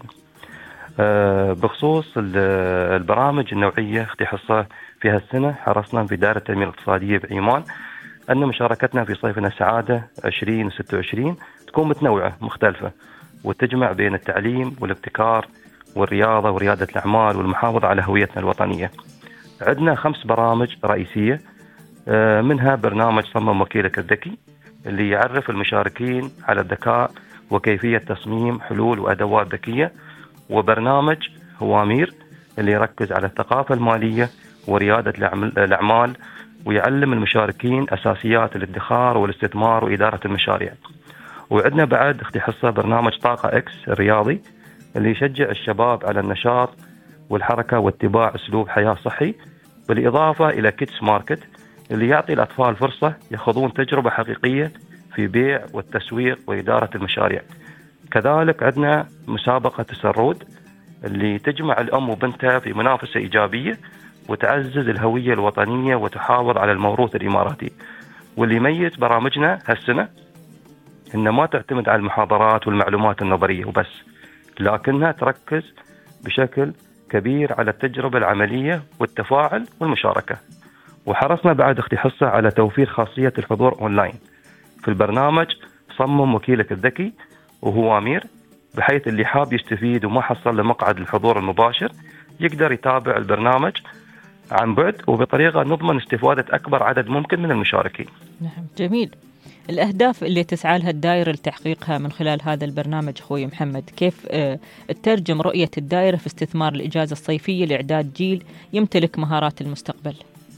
بخصوص البرامج النوعية اختي حصة في هالسنة حرصنا في دائرة التنمية الاقتصادية بعمان أن مشاركتنا في صيفنا السعادة 2026 تكون متنوعة مختلفة، وتجمع بين التعليم والابتكار والرياضة وريادة الأعمال والمحافظة على هويتنا الوطنية. عندنا 5 برامج رئيسية، منها برنامج صمم وكيلك الذكي اللي يعرف المشاركين على الذكاء وكيفية تصميم حلول وأدوات ذكية، وبرنامج هوامير اللي يركز على الثقافة المالية وريادة الأعمال ويعلم المشاركين أساسيات الادخار والاستثمار وإدارة المشاريع. وعندنا بعد اختي حصة برنامج طاقة إكس الرياضي اللي يشجع الشباب على النشاط والحركة واتباع أسلوب حياة صحي، بالإضافة إلى كيدز ماركت اللي يعطي الأطفال فرصة يخوضون تجربة حقيقية في بيع والتسويق وإدارة المشاريع. كذلك عندنا مسابقة تسرود اللي تجمع الأم وبنتها في منافسة إيجابية وتعزز الهوية الوطنية وتحافظ على الموروث الإماراتي. واللي يميز برامجنا هالسنة إنها ما تعتمد على المحاضرات والمعلومات النظرية وبس، لكنها تركز بشكل كبير على التجربة العملية والتفاعل والمشاركة. وحرصنا بعد اختي حصة على توفير خاصية الحضور أونلاين في البرنامج صمم وكيلك الذكي وهوامير، بحيث اللي حاب يستفيد وما حصل لمقعد الحضور المباشر يقدر يتابع البرنامج عن بعد وبطريقة نضمن استفادة أكبر عدد ممكن من المشاركين. نعم جميل. الأهداف اللي تسعى لها الدائرة لتحقيقها من خلال هذا البرنامج أخوي محمد، كيف تترجم رؤية الدائرة في استثمار الإجازة الصيفية لإعداد جيل يمتلك مهارات المستقبل؟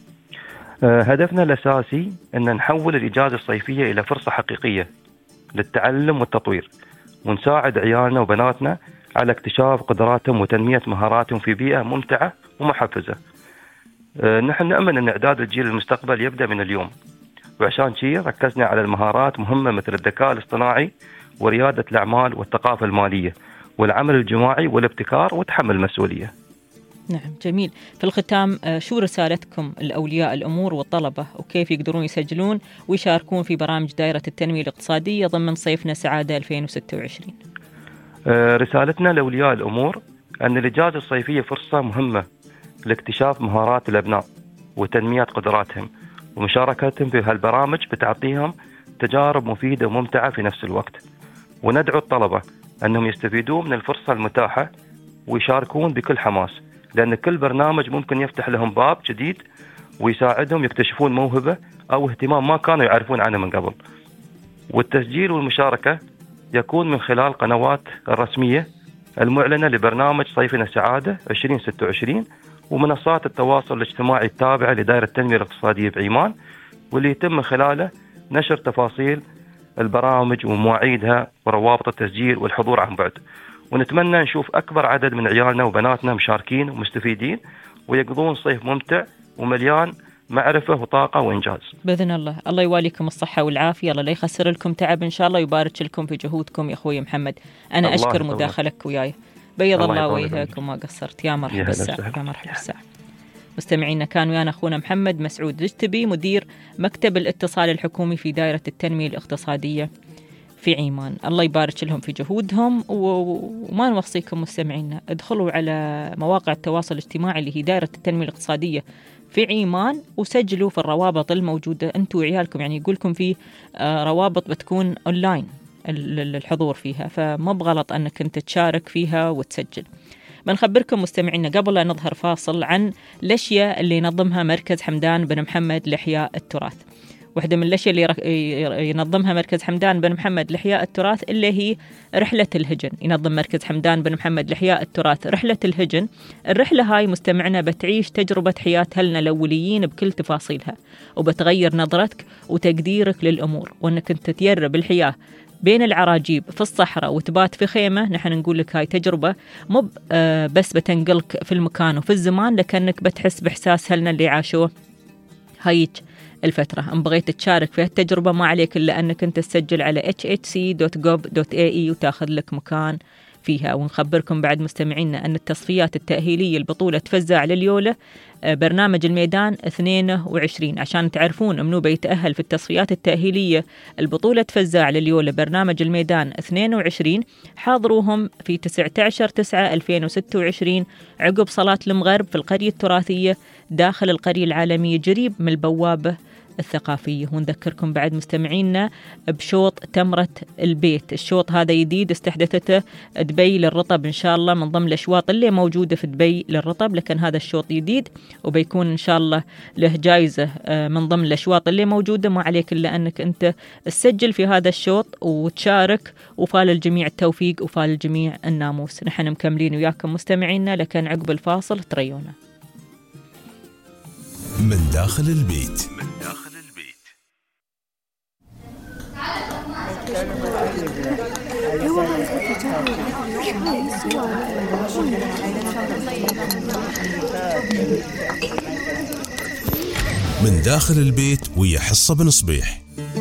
هدفنا الأساسي أن نحول الإجازة الصيفية إلى فرصة حقيقية للتعلم والتطوير، ونساعد عيالنا وبناتنا على اكتشاف قدراتهم وتنمية مهاراتهم في بيئة ممتعة ومحفزة. نحن نؤمن أن إعداد الجيل المستقبل يبدأ من اليوم، وعشان شيء ركزنا على المهارات مهمة مثل الذكاء الاصطناعي وريادة الأعمال والثقافة المالية والعمل الجماعي والابتكار وتحمل المسؤولية. نعم جميل. في الختام شو رسالتكم لأولياء الأمور والطلبة، وكيف يقدرون يسجلون ويشاركون في برامج دائرة التنمية الاقتصادية ضمن صيفنا سعادة 2026؟ رسالتنا لأولياء الأمور أن الإجازة الصيفية فرصة مهمة لاكتشاف مهارات الأبناء وتنمية قدراتهم، ومشاركتهم في هالبرامج بتعطيهم تجارب مفيدة وممتعة في نفس الوقت. وندعو الطلبة أنهم يستفيدون من الفرصة المتاحة ويشاركون بكل حماس، لأن كل برنامج ممكن يفتح لهم باب جديد ويساعدهم يكتشفون موهبة أو اهتمام ما كانوا يعرفون عنه من قبل. والتسجيل والمشاركة يكون من خلال قنوات الرسمية المعلنة لبرنامج صيفنا سعادة 2026 ومنصات التواصل الاجتماعي التابعة لدائرة التنمية الاقتصادية بعيمان، واللي يتم من خلاله نشر تفاصيل البرامج ومواعيدها وروابط التسجيل والحضور عن بعد. ونتمنى نشوف أكبر عدد من عيالنا وبناتنا مشاركين ومستفيدين ويقضون صيف ممتع ومليان معرفة وطاقة وإنجاز بإذن الله. الله يواليكم الصحة والعافية، الله لا يخسر لكم تعب إن شاء الله، يبارك لكم في جهودكم يا أخوي محمد. أنا أشكر مداخلك وياي، بيض الله وجهك وما قصرت. يا مرحبا الساعة، يا مرحبا الساعة. مستمعينا كان ويانا أخونا محمد مسعود رجتبي مدير مكتب الاتصال الحكومي في دائرة التنمية الاقتصادية في عيمان. الله يبارك لهم في جهودهم. وما نوصيكم مستمعينا ادخلوا على مواقع التواصل الاجتماعي اللي هي دائرة التنمية الاقتصادية في عيمان وسجلوا في الروابط الموجودة انتوا وعيالكم، يعني يقولكم في روابط بتكون اونلاين الحضور فيها، فما بغلط انك انت تشارك فيها وتسجل. بنخبركم مستمعينا قبل لا نظهر فاصل عن الاشياء اللي ينظمها مركز حمدان بن محمد لإحياء التراث. واحدة من الأشياء اللي ينظمها مركز حمدان بن محمد لإحياء التراث اللي هي رحلة الهجن. ينظم مركز حمدان بن محمد لإحياء التراث رحلة الهجن. الرحلة هاي مستمعنا بتعيش تجربة حياة أهلنا الأوليين بكل تفاصيلها، وبتغير نظرتك وتقديرك للأمور، وأنك أنت تجرب الحياة بين العراجيب في الصحراء وتبات في خيمة. نحن نقول لك هاي تجربة مو بس بتنقلك في المكان وفي الزمان، لكنك بتحس بإحساس أهلنا اللي عاشوه هاي الفترة. إن بغيت تشارك في التجربة ما عليك إلا أنك أنت تسجل على hhc.gov.ae وتاخذ لك مكان فيها. ونخبركم بعد مستمعينا أن التصفيات التأهيلية البطولة فزاع لليولة برنامج الميدان 22 عشان تعرفون منو بيتأهل في التصفيات التأهيلية البطولة فزاع لليولة برنامج الميدان 22. حاضروهم في 19/9/2026 عقب صلاة المغرب في القرية التراثية داخل القرية العالمية جريب من البوابة الثقافية. ونذكركم بعد مستمعينا بشوط تمرة البيت. الشوط هذا جديد استحدثته دبي للرطب إن شاء الله، من ضمن الأشواط اللي موجودة في دبي للرطب، لكن هذا الشوط جديد وبيكون إن شاء الله له جائزة من ضمن الأشواط اللي موجودة. ما عليك إلا أنك أنت تسجل في هذا الشوط وتشارك، وفال الجميع التوفيق وفال الجميع الناموس. نحن مكملين وياكم مستمعينا، لكن عقب الفاصل تريونا من داخل البيت. من داخل البيت ويا حصة بن صبيح.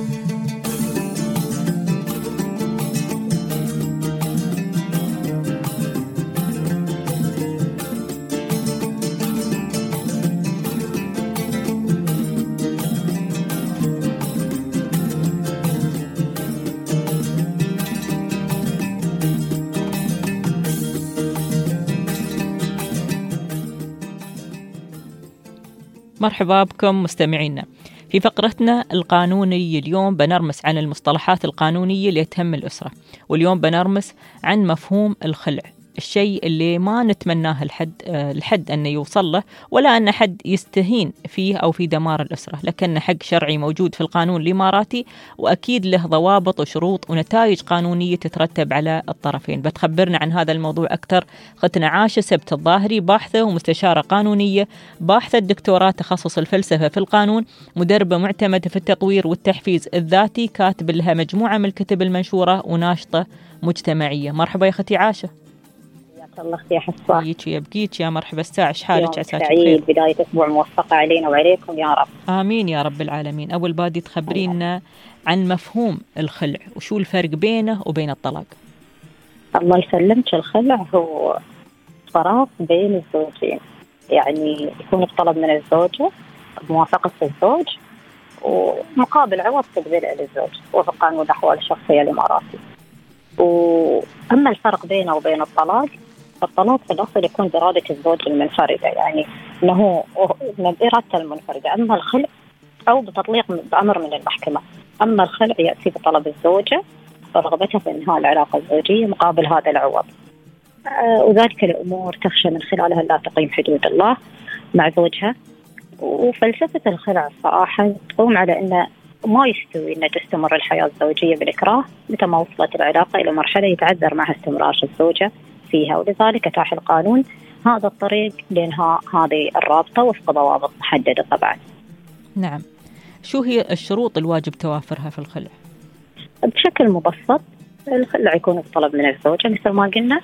مرحبا بكم مستمعينا. في فقرتنا القانوني اليوم بنرمس عن المصطلحات القانونية اللي تهم الأسرة، واليوم بنرمس عن مفهوم الخلع، الشيء اللي ما نتمناه الحد أن يوصل له، ولا أن حد يستهين فيه أو في دمار الأسرة، لكن حق شرعي موجود في القانون الإماراتي، وأكيد له ضوابط وشروط ونتائج قانونية تترتب على الطرفين. بتخبرنا عن هذا الموضوع أكثر أختنا عاشة سبت الظاهري، باحثة ومستشارة قانونية، باحثة دكتوراه تخصص الفلسفة في القانون، مدربة معتمدة في التطوير والتحفيز الذاتي، كاتب لها مجموعة من الكتب المنشورة، وناشطة مجتمعية. مرحبا يا أختي عاشة. الله يا حصة. يبقيك يا مرحبا. الساعة حالك؟ عساك بخير. بداية أسبوع موفقة علينا وعليكم يا رب. آمين يا رب العالمين. أول بادي تخبرينا عن مفهوم الخلع، وشو الفرق بينه وبين الطلاق؟ الله يسلمك. الخلع هو فراغ بين الزوجين، يعني يكون الطلب من الزوجة بموافقة الزوج ومقابل عوض تقبيل للزوج، وفق قانون الأحوال الشخصية الإماراتي. وأما الفرق بينه وبين الطلاق، الطلاق في الأصل يكون بإرادة الزوج المنفردة، يعني أنه بإرادته المنفردة. أما الخلع أو بتطليق بأمر من المحكمة. أما الخلع يأتي بطلب الزوجة ورغبتها في إنهاء العلاقة الزوجية مقابل هذا العوض، وذلك الأمور تخشى من خلالها لا تقيم حدود الله مع زوجها. وفلسفة الخلع صراحة تقوم على أنه ما يستوي أن تستمر الحياة الزوجية بالإكراه متى ما وصلت العلاقة إلى مرحلة يتعذر معها استمرار الزوجة فيها، ولذلك أتاح القانون هذا الطريق لإنهاء هذه الرابطة وفق ضوابط محددة طبعا. نعم. شو هي الشروط الواجب توافرها في الخلع؟ بشكل مبسط، الخلع يكون بطلب من الزوجة مثل ما قلنا،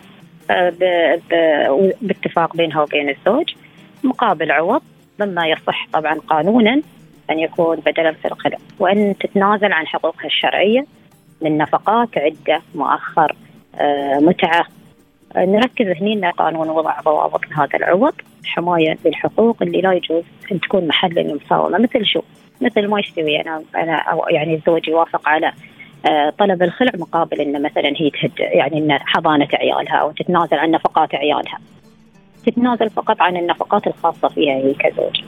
باتفاق بينها وبين الزوج مقابل عوض، مما يصح طبعا قانونا أن يكون بدلا في الخلع، وأن تتنازل عن حقوقها الشرعية من نفقات، عدة، مؤخر، متعة. نركز هنا أن القانون وضع ضوابط لهذا العوض، حماية للحقوق اللي لا يجوز أن تكون محل للمساومة. مثل شو؟ مثل ما يستوي أنا أو يعني الزوج يوافق على طلب الخلع مقابل أن مثلا هي يعني أن حضانة عيالها أو تتنازل عن نفقات عيالها، تتنازل فقط عن النفقات الخاصة فيها هي كزوج.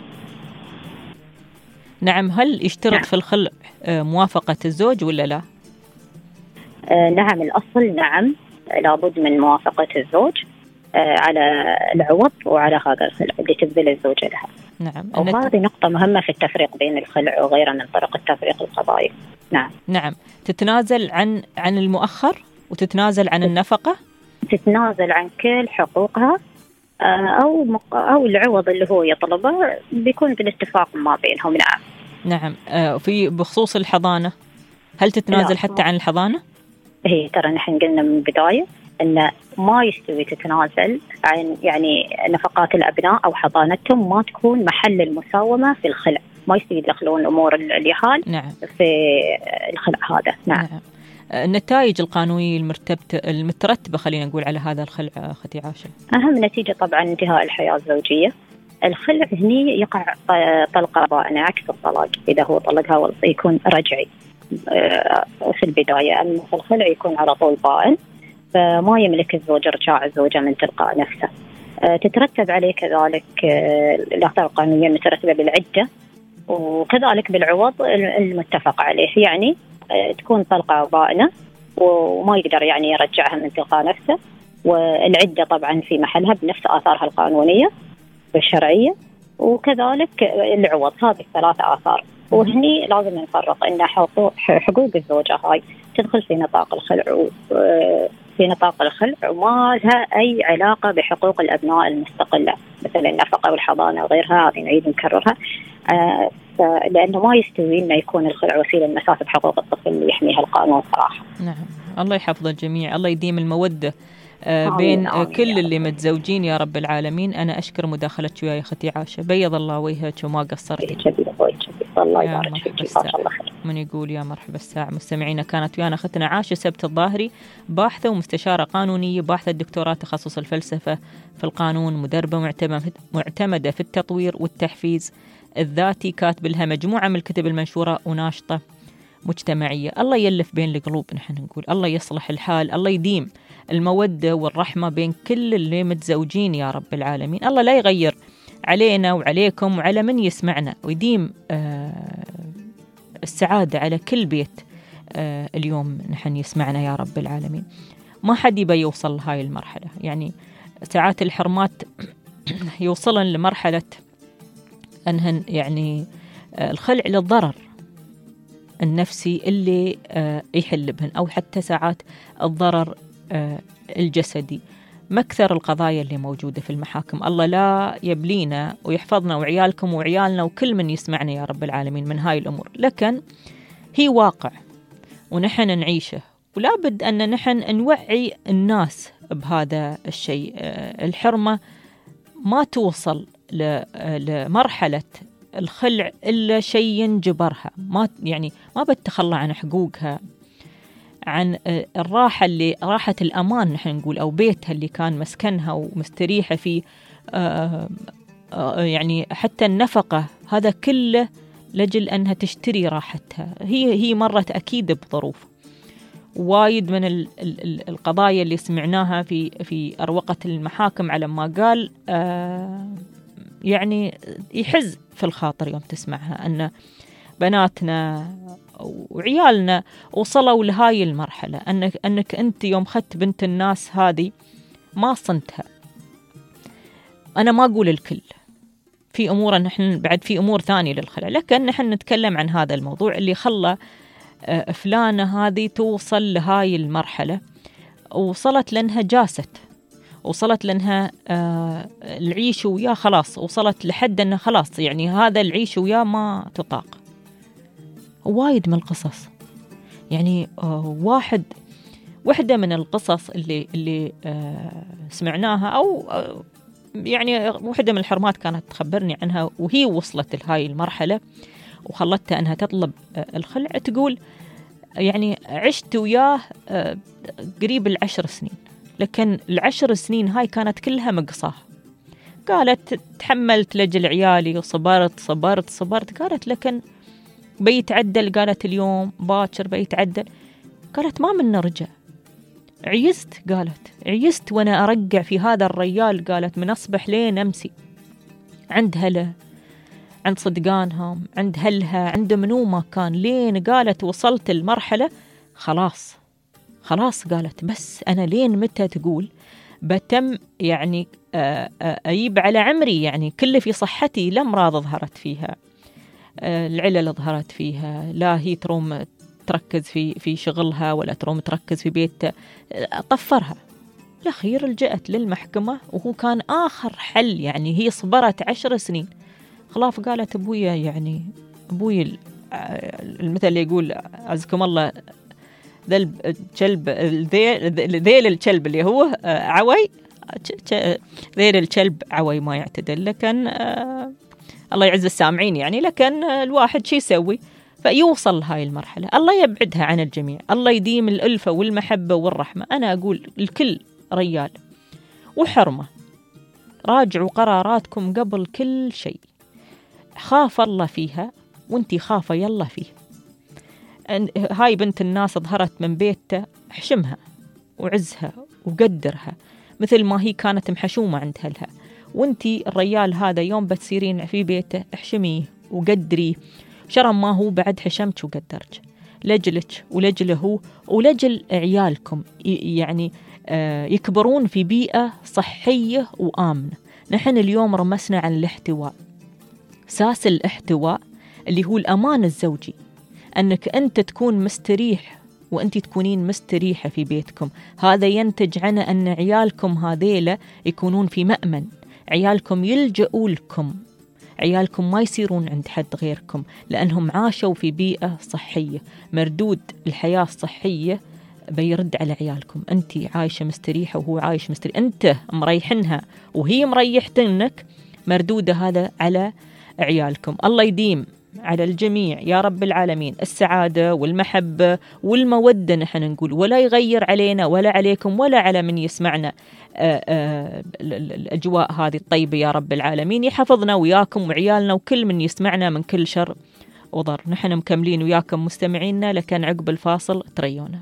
نعم. هل يشترط في الخلع موافقة الزوج ولا لا؟ نعم، الأصل نعم، لابد من موافقة الزوج على العوض وعلى هذا الخلع اللي تبذل الزوجة لها. نعم. وهذه نقطة مهمة في التفريق بين الخلع وغيره من طرق التفريق القضائي. نعم. نعم. تتنازل عن المؤخر وتتنازل عن النفقة؟ تتنازل عن كل حقوقها، أو العوض اللي هو يطلبه بيكون بالاتفاق ما بينهم. نعم. نعم. في بخصوص الحضانة، هل تتنازل حتى عن الحضانة؟ هي ترى نحن قلنا من البداية أن ما يستوي تتنازل عن يعني نفقات الأبناء أو حضانتهم، ما تكون محل المساومة في الخلع، ما يستوي يدخلون أمور اليهال. نعم. في الخلع هذا. نعم. النتائج القانونية المترتبة خلينا نقول على هذا الخلع أختي عاشة. أهم نتيجة طبعا انتهاء الحياة الزوجية. الخلع هني يقع طلقة بائنة عكس الطلاق، إذا هو طلقها يكون رجعي في البداية، أما في الخلع يكون على طول بائن، فما يملك الزوج إرجاع الزوجة من تلقاء نفسه. تترتب عليه كذلك الأخطار القانونية المترتبة بالعدة، وكذلك بالعوض المتفق عليه، يعني تكون طلقة بائنة وما يقدر يعني يرجعها من تلقاء نفسه، والعدة طبعا في محلها بنفس آثارها القانونية والشرعية، وكذلك العوض. هذه الثلاث آثار. وهني لازم نفرق أن حقوق الزوجة هاي تدخل في نطاق الخلع وما لها أي علاقة بحقوق الأبناء المستقلة، مثل النفقة والحضانة وغيرها. هذه نعيد نكررها لأنه ما يستوي أن يكون الخلع وسيلة لمساس حقوق الطفل اللي يحميها القانون صراحة. نعم، الله يحفظ الجميع، الله يديم المودة بين كل اللي متزوجين يا رب العالمين. أنا أشكر مداخلتك وياي أختي عاشة، بيض الله وجهك وما قصرتي. الله يبارك فيك. من يقول يا مرحبا الساعة. مستمعينا، كانت ويانا أختنا عاشة سبت الظاهري، باحثة ومستشارة قانونية، باحثة دكتوراه تخصص الفلسفة في القانون، مدربة معتمدة في التطوير والتحفيز الذاتي، كاتب لها مجموعة من الكتب المنشورة وناشطة مجتمعية. الله يلف بين القلوب، نحن نقول الله يصلح الحال، الله يديم المودة والرحمة بين كل اللي متزوجين يا رب العالمين. الله لا يغير علينا وعليكم وعلى من يسمعنا، ويديم السعادة على كل بيت اليوم نحن يسمعنا يا رب العالمين. ما حد يبى يوصل لهاي المرحلة، يعني ساعات الحرمات يوصلن لمرحلة أنهن يعني الخلع للضرر النفسي اللي يحل بهن، أو حتى ساعات الضرر الجسدي. مكثر القضايا اللي موجودة في المحاكم. الله لا يبلينا ويحفظنا وعيالكم وعيالنا وكل من يسمعنا يا رب العالمين من هاي الأمور، لكن هي واقع ونحن نعيشه، ولا بد أن نحن نوعي الناس بهذا الشيء. الحرمة ما توصل لمرحلة الخلع إلا شيء ينجبرها، ما بتخلى عن حقوقها، عن الراحة اللي راحة الأمان نحن نقول، أو بيتها اللي كان مسكنها ومستريحة فيه، يعني حتى النفقة هذا كله لجل أنها تشتري راحتها. هي مرت أكيد بظروف. وايد من القضايا اللي سمعناها في أروقة المحاكم على ما قال يعني يحز في الخاطر يوم تسمعها أن بناتنا وعيالنا وصلوا لهاي المرحلة، أنك أنت يوم خدت بنت الناس هذه ما صنتها. أنا ما أقول الكل، في أمور نحن بعد في أمور ثانية للخلع، لكن نحن نتكلم عن هذا الموضوع اللي خلى فلانة هذه توصل لهاي المرحلة، وصلت لأنها جاست، وصلت لأنها العيش وياه خلاص، وصلت لحد أنها خلاص يعني هذا العيش وياه ما تطاق. وايد من القصص، يعني واحدة من القصص اللي سمعناها، أو يعني واحدة من الحرمات كانت تخبرني عنها وهي وصلت لهاي المرحلة وخلتها أنها تطلب الخلع. تقول يعني عشت وياه قريب 10 سنين، لكن 10 سنين هاي كانت كلها مقصاه. قالت تحملت لجل عيالي وصبرت. قالت لكن بيتعدل، قالت اليوم باكر بيتعدل. قالت ما من نرجع، عيست وانا ارجع في هذا الرجال. قالت من اصبح لين امسي عند هله، عند صدقانهم، عند هلها، عند منو ما كان، لين قالت وصلت المرحلة خلاص. قالت بس أنا لين متى تقول بتم يعني أجيب على عمري، يعني كل في صحتي. الأمراض ظهرت فيها، العلل ظهرت فيها، لا هي تروم تركز في شغلها ولا تروم تركز في بيتها، طفرها. الأخير لجأت للمحكمة، وهو كان آخر حل. يعني هي صبرت 10 سنين خلاف. قالت أبوي المثل اللي يقول عزكم الله ذيل الكلب، ذيل الكلب اللي هو عوي، ذيل الكلب عوي ما يعتدل. لكن الله يعز السامعين يعني، لكن الواحد شي يسوي فيوصل لهاي المرحلة. الله يبعدها عن الجميع، الله يديم الألفة والمحبة والرحمة. أنا أقول الكل ريال وحرمة، راجعوا قراراتكم قبل كل شيء. خاف الله فيها وانتي خافة يلا فيه. هاي بنت الناس ظهرت من بيته، احشمها وعزها وقدرها مثل ما هي كانت محشومة عند أهلها. وانتي الرجال هذا يوم بتصيرين في بيته احشميه وقدري شرم ما هو بعد حشمت وقدرك لجلك ولجله هو ولجل عيالكم يعني يكبرون في بيئة صحية وآمنة. نحن اليوم رمسنا عن الاحتواء، ساس الاحتواء اللي هو الأمان الزوجي، أنك أنت تكون مستريح وأنت تكونين مستريحة في بيتكم. هذا ينتج عنه أن عيالكم هذيلا يكونون في مأمن، عيالكم يلجأوا لكم، عيالكم ما يصيرون عند حد غيركم لأنهم عاشوا في بيئة صحية. مردود الحياة الصحية بيرد على عيالكم. أنت عايشة مستريحة وهو عايش مستريح، أنت مريحنها وهي مريحتنك، مردودة هذا على عيالكم. الله يديم على الجميع يا رب العالمين السعادة والمحبة والمودة نحن نقول، ولا يغير علينا ولا عليكم ولا على من يسمعنا الأجواء هذه الطيبة يا رب العالمين. يحفظنا وياكم وعيالنا وكل من يسمعنا من كل شر وضر. نحن مكملين وياكم مستمعينا، لكن عقب الفاصل تريونا.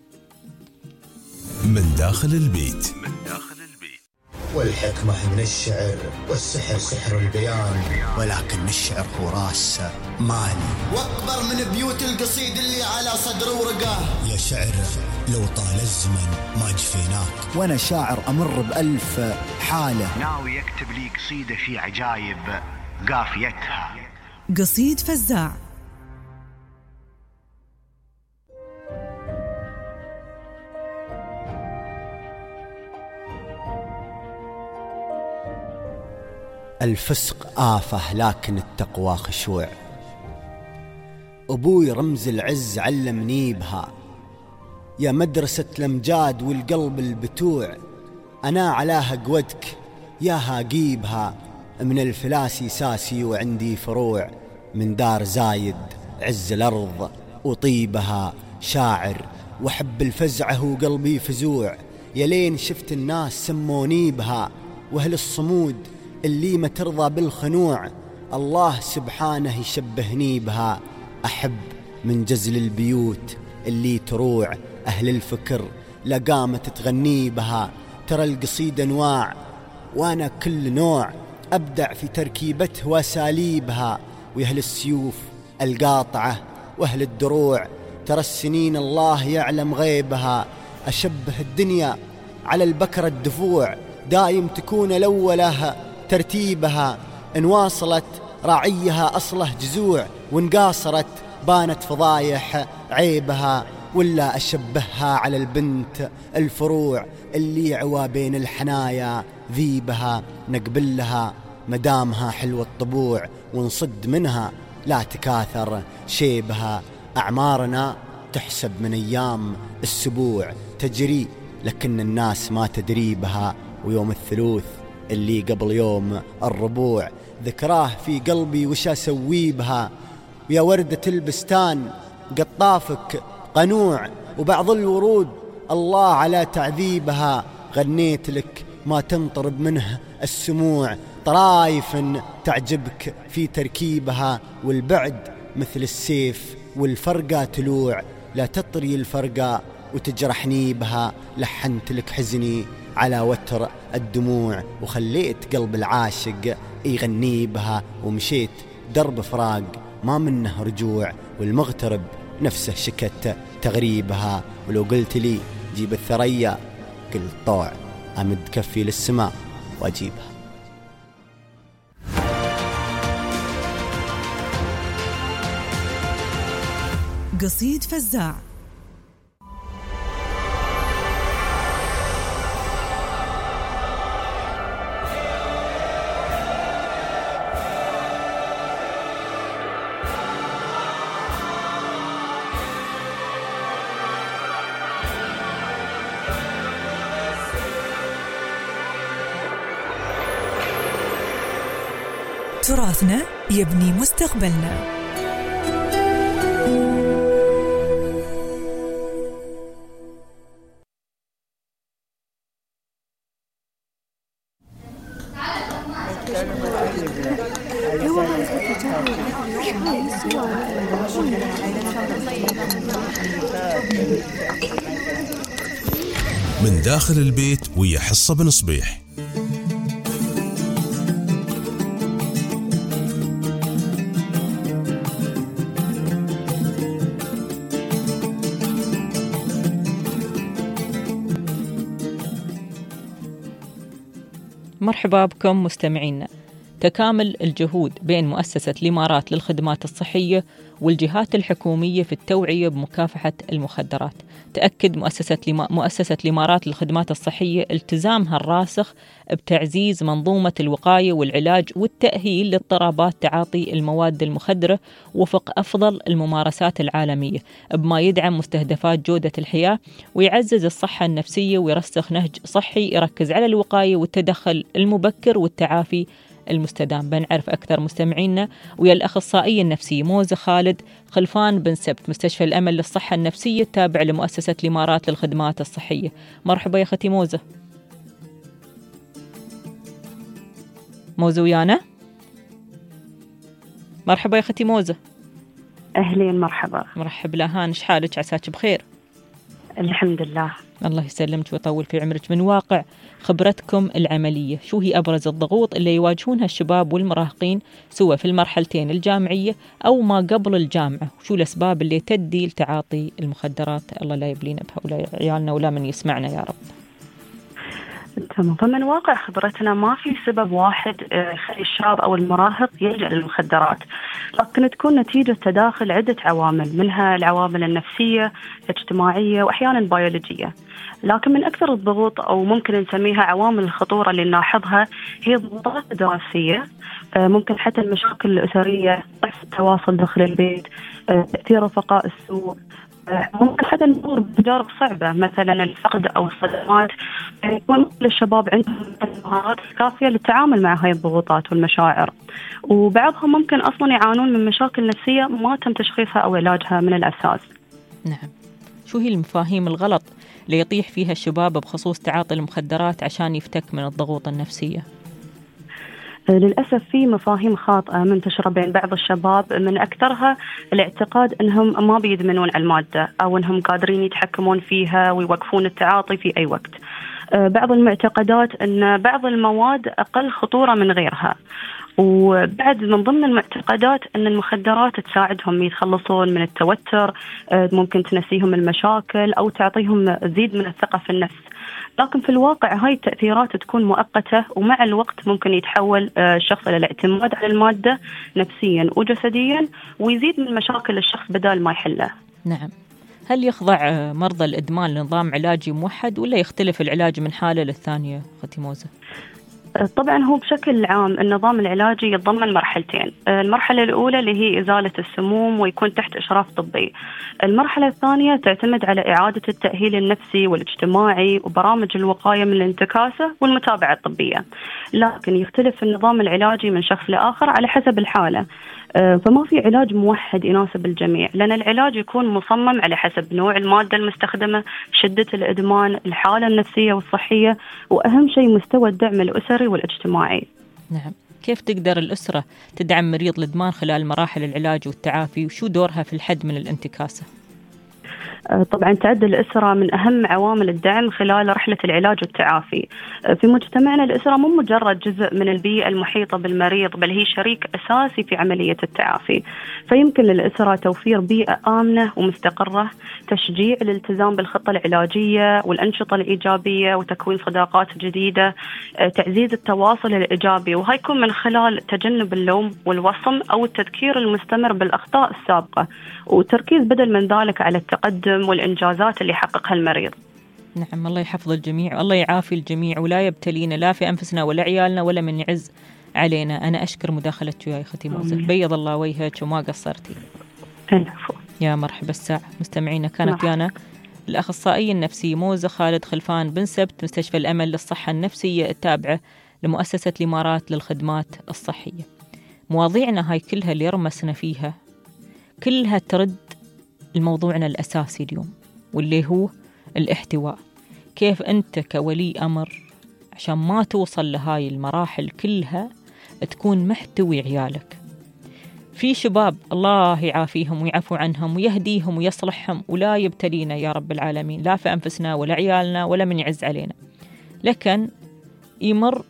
من داخل البيت. والحكمة من الشعر والسحر سحر البيان، ولكن الشعر هو راس مالي واكبر من بيوت القصيد اللي على صدر ورقه. يا شعر لو طال الزمن ما جفيناك، وانا شاعر امر بألف حالة. ناوي يكتب لي قصيدة في عجايب قافيتها. قصيد فزاع. الفسق آفة لكن التقوى خشوع، أبوي رمز العز علمني بها، يا مدرسة الأمجاد والقلب البتوع، أنا علاها قودك يا هاقيبها، من الفلاسي ساسي وعندي فروع، من دار زايد عز الأرض وطيبها، شاعر وحب الفزعة وقلبي فزوع، يلين شفت الناس سموني بها، وأهل الصمود اللي ما ترضى بالخنوع، الله سبحانه يشبهني بها، أحب من جزل البيوت اللي تروع، أهل الفكر لقامت تغني بها، ترى القصيدة أنواع وأنا كل نوع، أبدع في تركيبته وأساليبها، وأهل السيوف القاطعة وأهل الدروع، ترى السنين الله يعلم غيبها، أشبه الدنيا على البكرة الدفوع، دايم تكون الأولها ترتيبها، إن واصلت راعيها أصله جزوع، وإن قاصرت بانت فضايح عيبها، ولا أشبهها على البنت الفروع اللي عوا بين الحنايا ذيبها، نقبلها مدامها حلوة الطبوع، ونصد منها لا تكاثر شيبها، أعمارنا تحسب من أيام السبوع، تجري لكن الناس ما تدري بها، ويوم الثلوث اللي قبل يوم الربوع، ذكراه في قلبي وش أسوي بها، ويا وردة البستان قطافك قنوع، وبعض الورود الله على تعذيبها، غنيت لك ما تنطرب منه السموع، طرايف تعجبك في تركيبها، والبعد مثل السيف والفرقة تلوع، لا تطري الفرقة وتجرحني بها، لحنت لك حزني على وتر الدموع، وخليت قلب العاشق يغني بها، ومشيت درب فراق ما منه رجوع، والمغترب نفسه شكت تغريبها، ولو قلت لي جيب الثريا قلت طوع، أمد كفي للسماء وأجيبها. قصيد فزاع. تراثنا يبني مستقبلنا. من داخل البيت ويا حصة بن صبيح. مرحبا بكم مستمعينا. تكامل الجهود بين مؤسسة الإمارات للخدمات الصحية والجهات الحكومية في التوعية بمكافحة المخدرات. تأكد مؤسسة الإمارات للخدمات الصحية التزامها الراسخ بتعزيز منظومة الوقاية والعلاج والتأهيل لاضطرابات تعاطي المواد المخدرة وفق أفضل الممارسات العالمية، بما يدعم مستهدفات جودة الحياة ويعزز الصحة النفسية ويرسخ نهج صحي يركز على الوقاية والتدخل المبكر والتعافي المستدام. بنعرف أكثر مستمعينا ويا الأخصائية النفسية موزة خالد خلفان بن سبت، مستشفى الأمل للصحة النفسية التابع لمؤسسة الإمارات للخدمات الصحية. مرحبا يا أختي موزة. موزة ويانا؟ مرحبا يا أختي موزة. أهلين مرحبا. مرحب لهان، شحالك؟ عساك بخير؟ الحمد لله. الله يسلمك ويطول في عمرك. من واقع خبرتكم العملية، شو هي أبرز الضغوط اللي يواجهونها الشباب والمراهقين سواء في المرحلتين الجامعية أو ما قبل الجامعة؟ شو الأسباب اللي تدي لتعاطي المخدرات؟ الله لا يبلينا بها ولا عيالنا ولا من يسمعنا يا رب. تمام. فمن واقع خبرتنا ما في سبب واحد يخلي الشاب أو المراهق يلجأ للمخدرات، لكن تكون نتيجة تداخل عدة عوامل، منها العوامل النفسية، الاجتماعية، وأحيانا بيولوجية. لكن من أكثر الضغوط أو ممكن نسميها عوامل الخطورة اللي نلاحظها هي الضغوطات الدراسية، ممكن حتى المشاكل الأسرية، ضعف التواصل داخل البيت، تأثير رفقاء السوء، ممكن حتى نمر بتجارب صعبة مثلا الفقد أو الصدمات. يكون الشباب عندهم المهارات الكافية للتعامل مع هاي الضغوطات والمشاعر، وبعضهم ممكن أصلا يعانون من مشاكل نفسية ما تم تشخيصها أو علاجها من الأساس. نعم. شو هي المفاهيم الغلط اللي يطيح فيها الشباب بخصوص تعاطي المخدرات عشان يفتك من الضغوط النفسية؟ للأسف في مفاهيم خاطئة منتشرة بين بعض الشباب، من أكثرها الاعتقاد أنهم ما بيدمنون على المادة أو أنهم قادرين يتحكمون فيها ويوقفون التعاطي في أي وقت. بعض المعتقدات أن بعض المواد أقل خطورة من غيرها، وبعد من ضمن المعتقدات أن المخدرات تساعدهم يتخلصون من التوتر، ممكن تنسيهم المشاكل أو تعطيهم زيد من الثقة في النفس. لكن في الواقع هاي التأثيرات تكون مؤقتة، ومع الوقت ممكن يتحول الشخص إلى الاعتماد على المادة نفسيا وجسديا، ويزيد من مشاكل الشخص بدل ما يحلها. نعم. هل يخضع مرضى الإدمان لنظام علاجي موحد ولا يختلف العلاج من حالة للثانية أختي موزة؟ طبعا هو بشكل عام النظام العلاجي يتضمن مرحلتين. المرحلة الأولى اللي هي إزالة السموم ويكون تحت إشراف طبي. المرحلة الثانية تعتمد على إعادة التأهيل النفسي والاجتماعي وبرامج الوقاية من الانتكاسة والمتابعة الطبية. لكن يختلف النظام العلاجي من شخص لآخر على حسب الحالة، فما في علاج موحد يناسب الجميع، لأن العلاج يكون مصمم على حسب نوع المادة المستخدمة، شدة الإدمان، الحالة النفسية والصحية، وأهم شيء مستوى الدعم الأسري والاجتماعي. نعم. كيف تقدر الأسرة تدعم مريض الإدمان خلال مراحل العلاج والتعافي، وشو دورها في الحد من الانتكاسة؟ طبعا تعد الأسرة من أهم عوامل الدعم خلال رحلة العلاج والتعافي. في مجتمعنا الأسرة مو مجرد جزء من البيئة المحيطة بالمريض، بل هي شريك أساسي في عملية التعافي. فيمكن للأسرة توفير بيئة آمنة ومستقرة، تشجيع الالتزام بالخطة العلاجية والأنشطة الإيجابية وتكوين صداقات جديدة، تعزيز التواصل الإيجابي، وهي يكون من خلال تجنب اللوم والوصم أو التذكير المستمر بالأخطاء السابقة، وتركيز بدل من ذلك على التقدم والإنجازات اللي حققها المريض. نعم. الله يحفظ الجميع والله يعافي الجميع ولا يبتلينا لا في أنفسنا ولا عيالنا ولا من يعز علينا. أنا أشكر مداخلتك يا أختي موزة، بيض الله وجهك وما قصرتي. العفو. يا مرحبا الساعة. مستمعينا كانت ويانا الأخصائية النفسية موزة خالد خلفان بن سبت، مستشفى الأمل للصحة النفسية التابعة لمؤسسة الإمارات للخدمات الصحية. مواضيعنا هاي كلها اللي رمسنا فيها كلها ترد الموضوعنا الأساسي اليوم، واللي هو الاحتواء. كيف أنت كولي أمر عشان ما توصل لهاي المراحل كلها تكون محتوي عيالك. في شباب الله يعافيهم ويعفو عنهم ويهديهم ويصلحهم ولا يبتلينا يا رب العالمين لا في أنفسنا ولا عيالنا ولا من يعز علينا، لكن يمر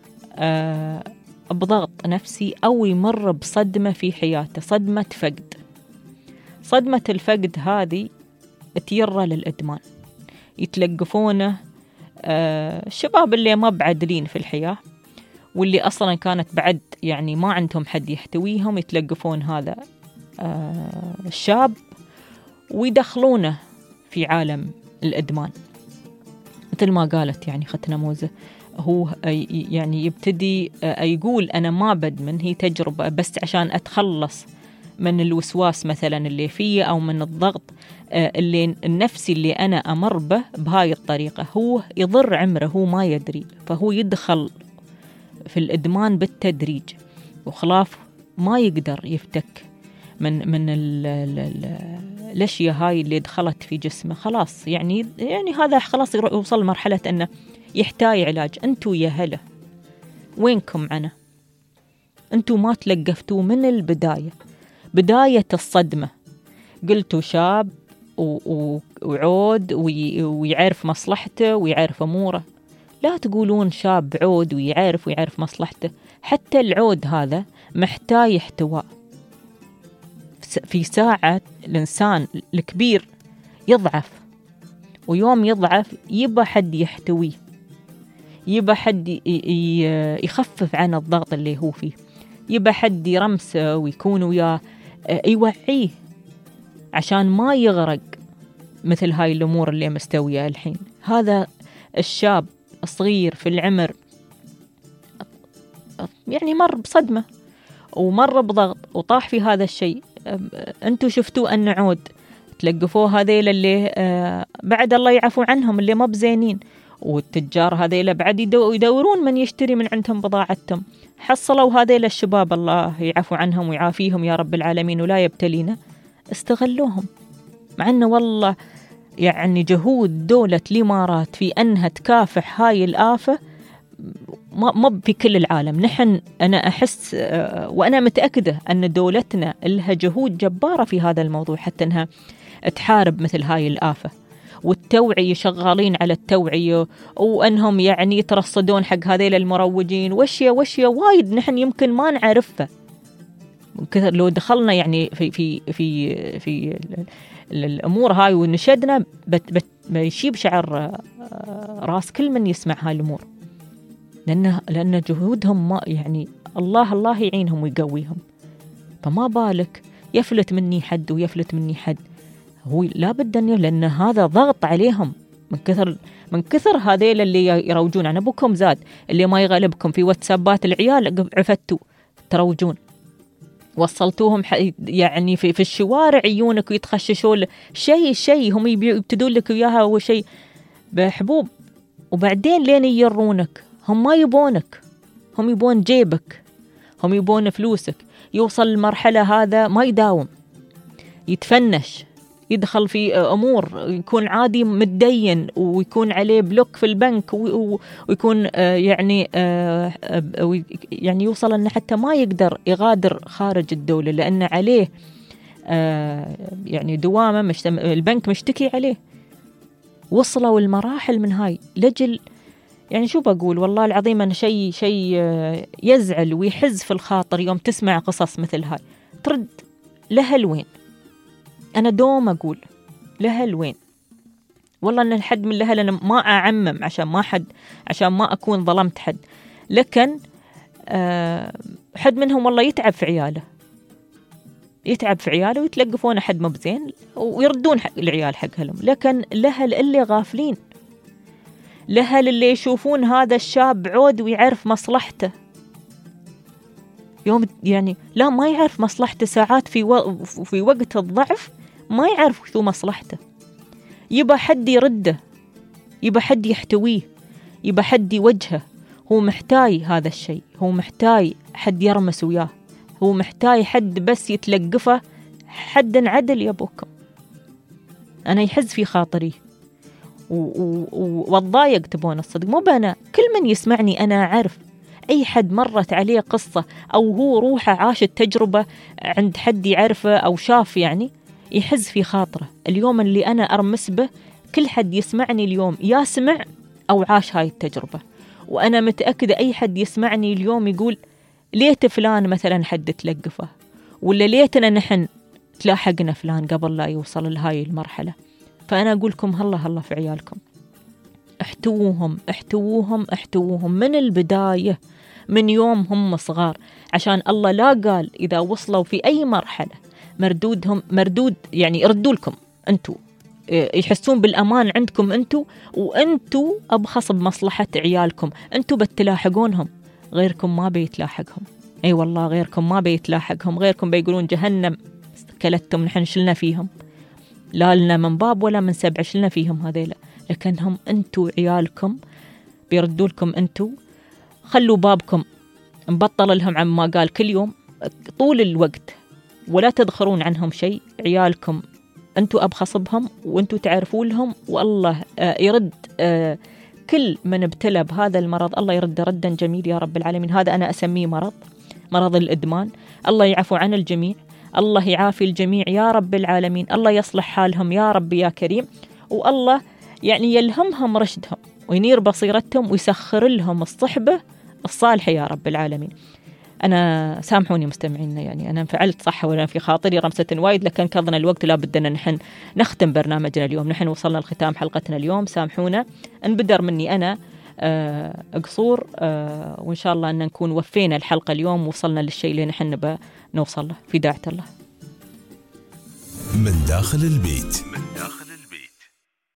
بضغط نفسي أو يمر بصدمة في حياته، صدمة فقد. صدمة الفقد هذه تيرى للإدمان، يتلقفونه الشباب اللي ما بعدلين في الحياة واللي أصلا كانت بعد يعني ما عندهم حد يحتويهم، يتلقفون هذا الشاب ويدخلونه في عالم الإدمان. مثل ما قالت يعني ختنا موزة، هو يعني يبتدي يقول أنا ما بدمن، هي تجربة بس عشان أتخلص من الوسواس مثلا اللي فيه أو من الضغط اللي النفسي اللي أنا أمر به بهاي الطريقة. هو يضر عمره، هو ما يدري، فهو يدخل في الإدمان بالتدريج، وخلاف ما يقدر يفتك من الأشياء هاي اللي دخلت في جسمه. خلاص يعني هذا خلاص يوصل مرحلة أنه يحتاج علاج. أنتوا يا هلا وينكم معنا؟ أنتوا ما تلقفتوا من البداية، بداية الصدمة. قلتوا شاب وعود ويعرف مصلحته ويعرف أموره. لا تقولون شاب عود ويعرف مصلحته. حتى العود هذا محتاج احتواء. في ساعة الإنسان الكبير يضعف، ويوم يضعف يبى حد يحتويه، يبى حد يخفف عن الضغط اللي هو فيه، يبى حد يرمسه ويكون وياه، يوعيه عشان ما يغرق مثل هاي الأمور اللي مستوية الحين. هذا الشاب الصغير في العمر يعني مر بصدمة ومر بضغط وطاح في هذا الشيء. أنتوا شفتوا أن عود تلقفوه هذيل اللي بعد الله يعفو عنهم اللي ما بزينين، والتجار هذيل بعد يدورون من يشتري من عندهم بضاعتهم. حصلوا هذيل الشباب الله يعفو عنهم ويعافيهم يا رب العالمين ولا يبتلينا، استغلوهم. مع أنه والله يعني جهود دولة الإمارات في أنها تكافح هاي الآفة ما في كل العالم. أنا أحس وأنا متأكدة أن دولتنا لها جهود جبارة في هذا الموضوع حتى أنها تحارب مثل هاي الآفة. والتوعية شغالين على التوعية، وأنهم يعني يترصدون حق هذيل المروجين وشيا وايد نحن يمكن ما نعرفها. كثر لو دخلنا يعني في الأمور هاي ونشدنا بيشيب شعر راس كل من يسمع هاي الأمور، لأن جهودهم ما يعني الله يعينهم ويقويهم. فما بالك يفلت مني حد ويفلت مني حد، هو لا بد أن لأن هذا ضغط عليهم من كثر هذيل اللي يروجون. عن أبوكم زاد اللي ما يغلبكم في واتسابات العيال عفتوا تروجون، وصلتوهم يعني في الشوارع عيونك ويتخششون شيء هم يبتدون لك إياها وشيء بحبوب، وبعدين لين يجرونك. هم ما يبونك، هم يبون جيبك، هم يبون فلوسك. يوصل المرحلة هذا ما يداوم، يتفنش، يدخل في أمور، يكون عادي متدين ويكون عليه بلوك في البنك ويكون يعني يوصل أنه حتى ما يقدر يغادر خارج الدولة لأن عليه يعني دوامة البنك مشتكي عليه. وصلوا المراحل من هاي لجل يعني شو بقول والله العظيم أنا شيء يزعل ويحز في الخاطر يوم تسمع قصص مثل هاي. ترد لها الوين؟ أنا دوم أقول لها الوين والله أن الحد من لها، لأن ما أعمم عشان ما أكون ظلمت حد، لكن حد منهم والله يتعب في عياله ويتلقفون حد مبزين ويردون حق العيال حقهم. لكن لها اللي غافلين، لها اللي يشوفون هذا الشاب عود ويعرف مصلحته يوم يعني لا ما يعرف مصلحته. ساعات في وقت الضعف ما يعرف شو مصلحته، يبى حد يرده، يبى حد يحتويه، يبى حد يوجهه. هو محتاج هذا الشيء، هو محتاج حد يرمس وياه، هو محتاج حد بس يتلقفه حد عدل. يا ابوكم أنا يحز في خاطري والضايق تبون الصدق، مو بنا كل من يسمعني. أنا أعرف أي حد مرت عليه قصة أو هو روحه عاش التجربة عند حد يعرفه أو شاف يعني يحز في خاطره. اليوم اللي أنا أرمس به كل حد يسمعني اليوم يا سمع أو عاش هاي التجربة. وأنا متأكدة أي حد يسمعني اليوم يقول ليت فلان مثلا حد تلقفه، ولا ليتنا نحن تلاحقنا فلان قبل لا يوصل لهاي المرحلة. فأنا أقولكم هلا في عيالكم، احتووهم من البداية. من يوم هم صغار، عشان الله لا قال إذا وصلوا في أي مرحلة مردود يعني يردوا لكم أنتوا، يحسون بالأمان عندكم أنتوا، وأنتوا أبخص بمصلحة عيالكم، أنتوا بتلاحقونهم، غيركم ما بيتلاحقهم. أي والله غيركم ما بيتلاحقهم، غيركم بيقولون جهنم كلتهم نحن شلنا فيهم، لا لنا من باب ولا من سبع شلنا فيهم هذيلا، لكنهم أنتوا عيالكم بيردوا لكم أنتوا. خلوا بابكم مبطل لهم عما قال كل يوم طول الوقت، ولا تدخرون عنهم شيء. عيالكم أنتوا أبخص بهم وأنتوا تعرفوا لهم، والله يرد كل من ابتلى بهذا المرض، الله يرد ردا جميل يا رب العالمين. هذا أنا أسميه مرض الإدمان. الله يعفو عن الجميع، الله يعافي الجميع يا رب العالمين، الله يصلح حالهم يا رب يا كريم، والله يعني يلهمهم رشدهم وينير بصيرتهم ويسخر لهم الصحبة الصالحة يا رب العالمين. أنا سامحوني مستمعينا، يعني أنا انفعلت صح ولا في خاطري رمسة وايد، لكن كضنا الوقت لا بدنا نحن نختم برنامجنا اليوم. نحن وصلنا لختام حلقتنا اليوم، سامحونا إن بدر مني أنا قصور، وإن شاء الله أن نكون وفينا الحلقة اليوم ووصلنا للشيء اللي نحن نبى نوصل له. في داعة الله. من داخل البيت.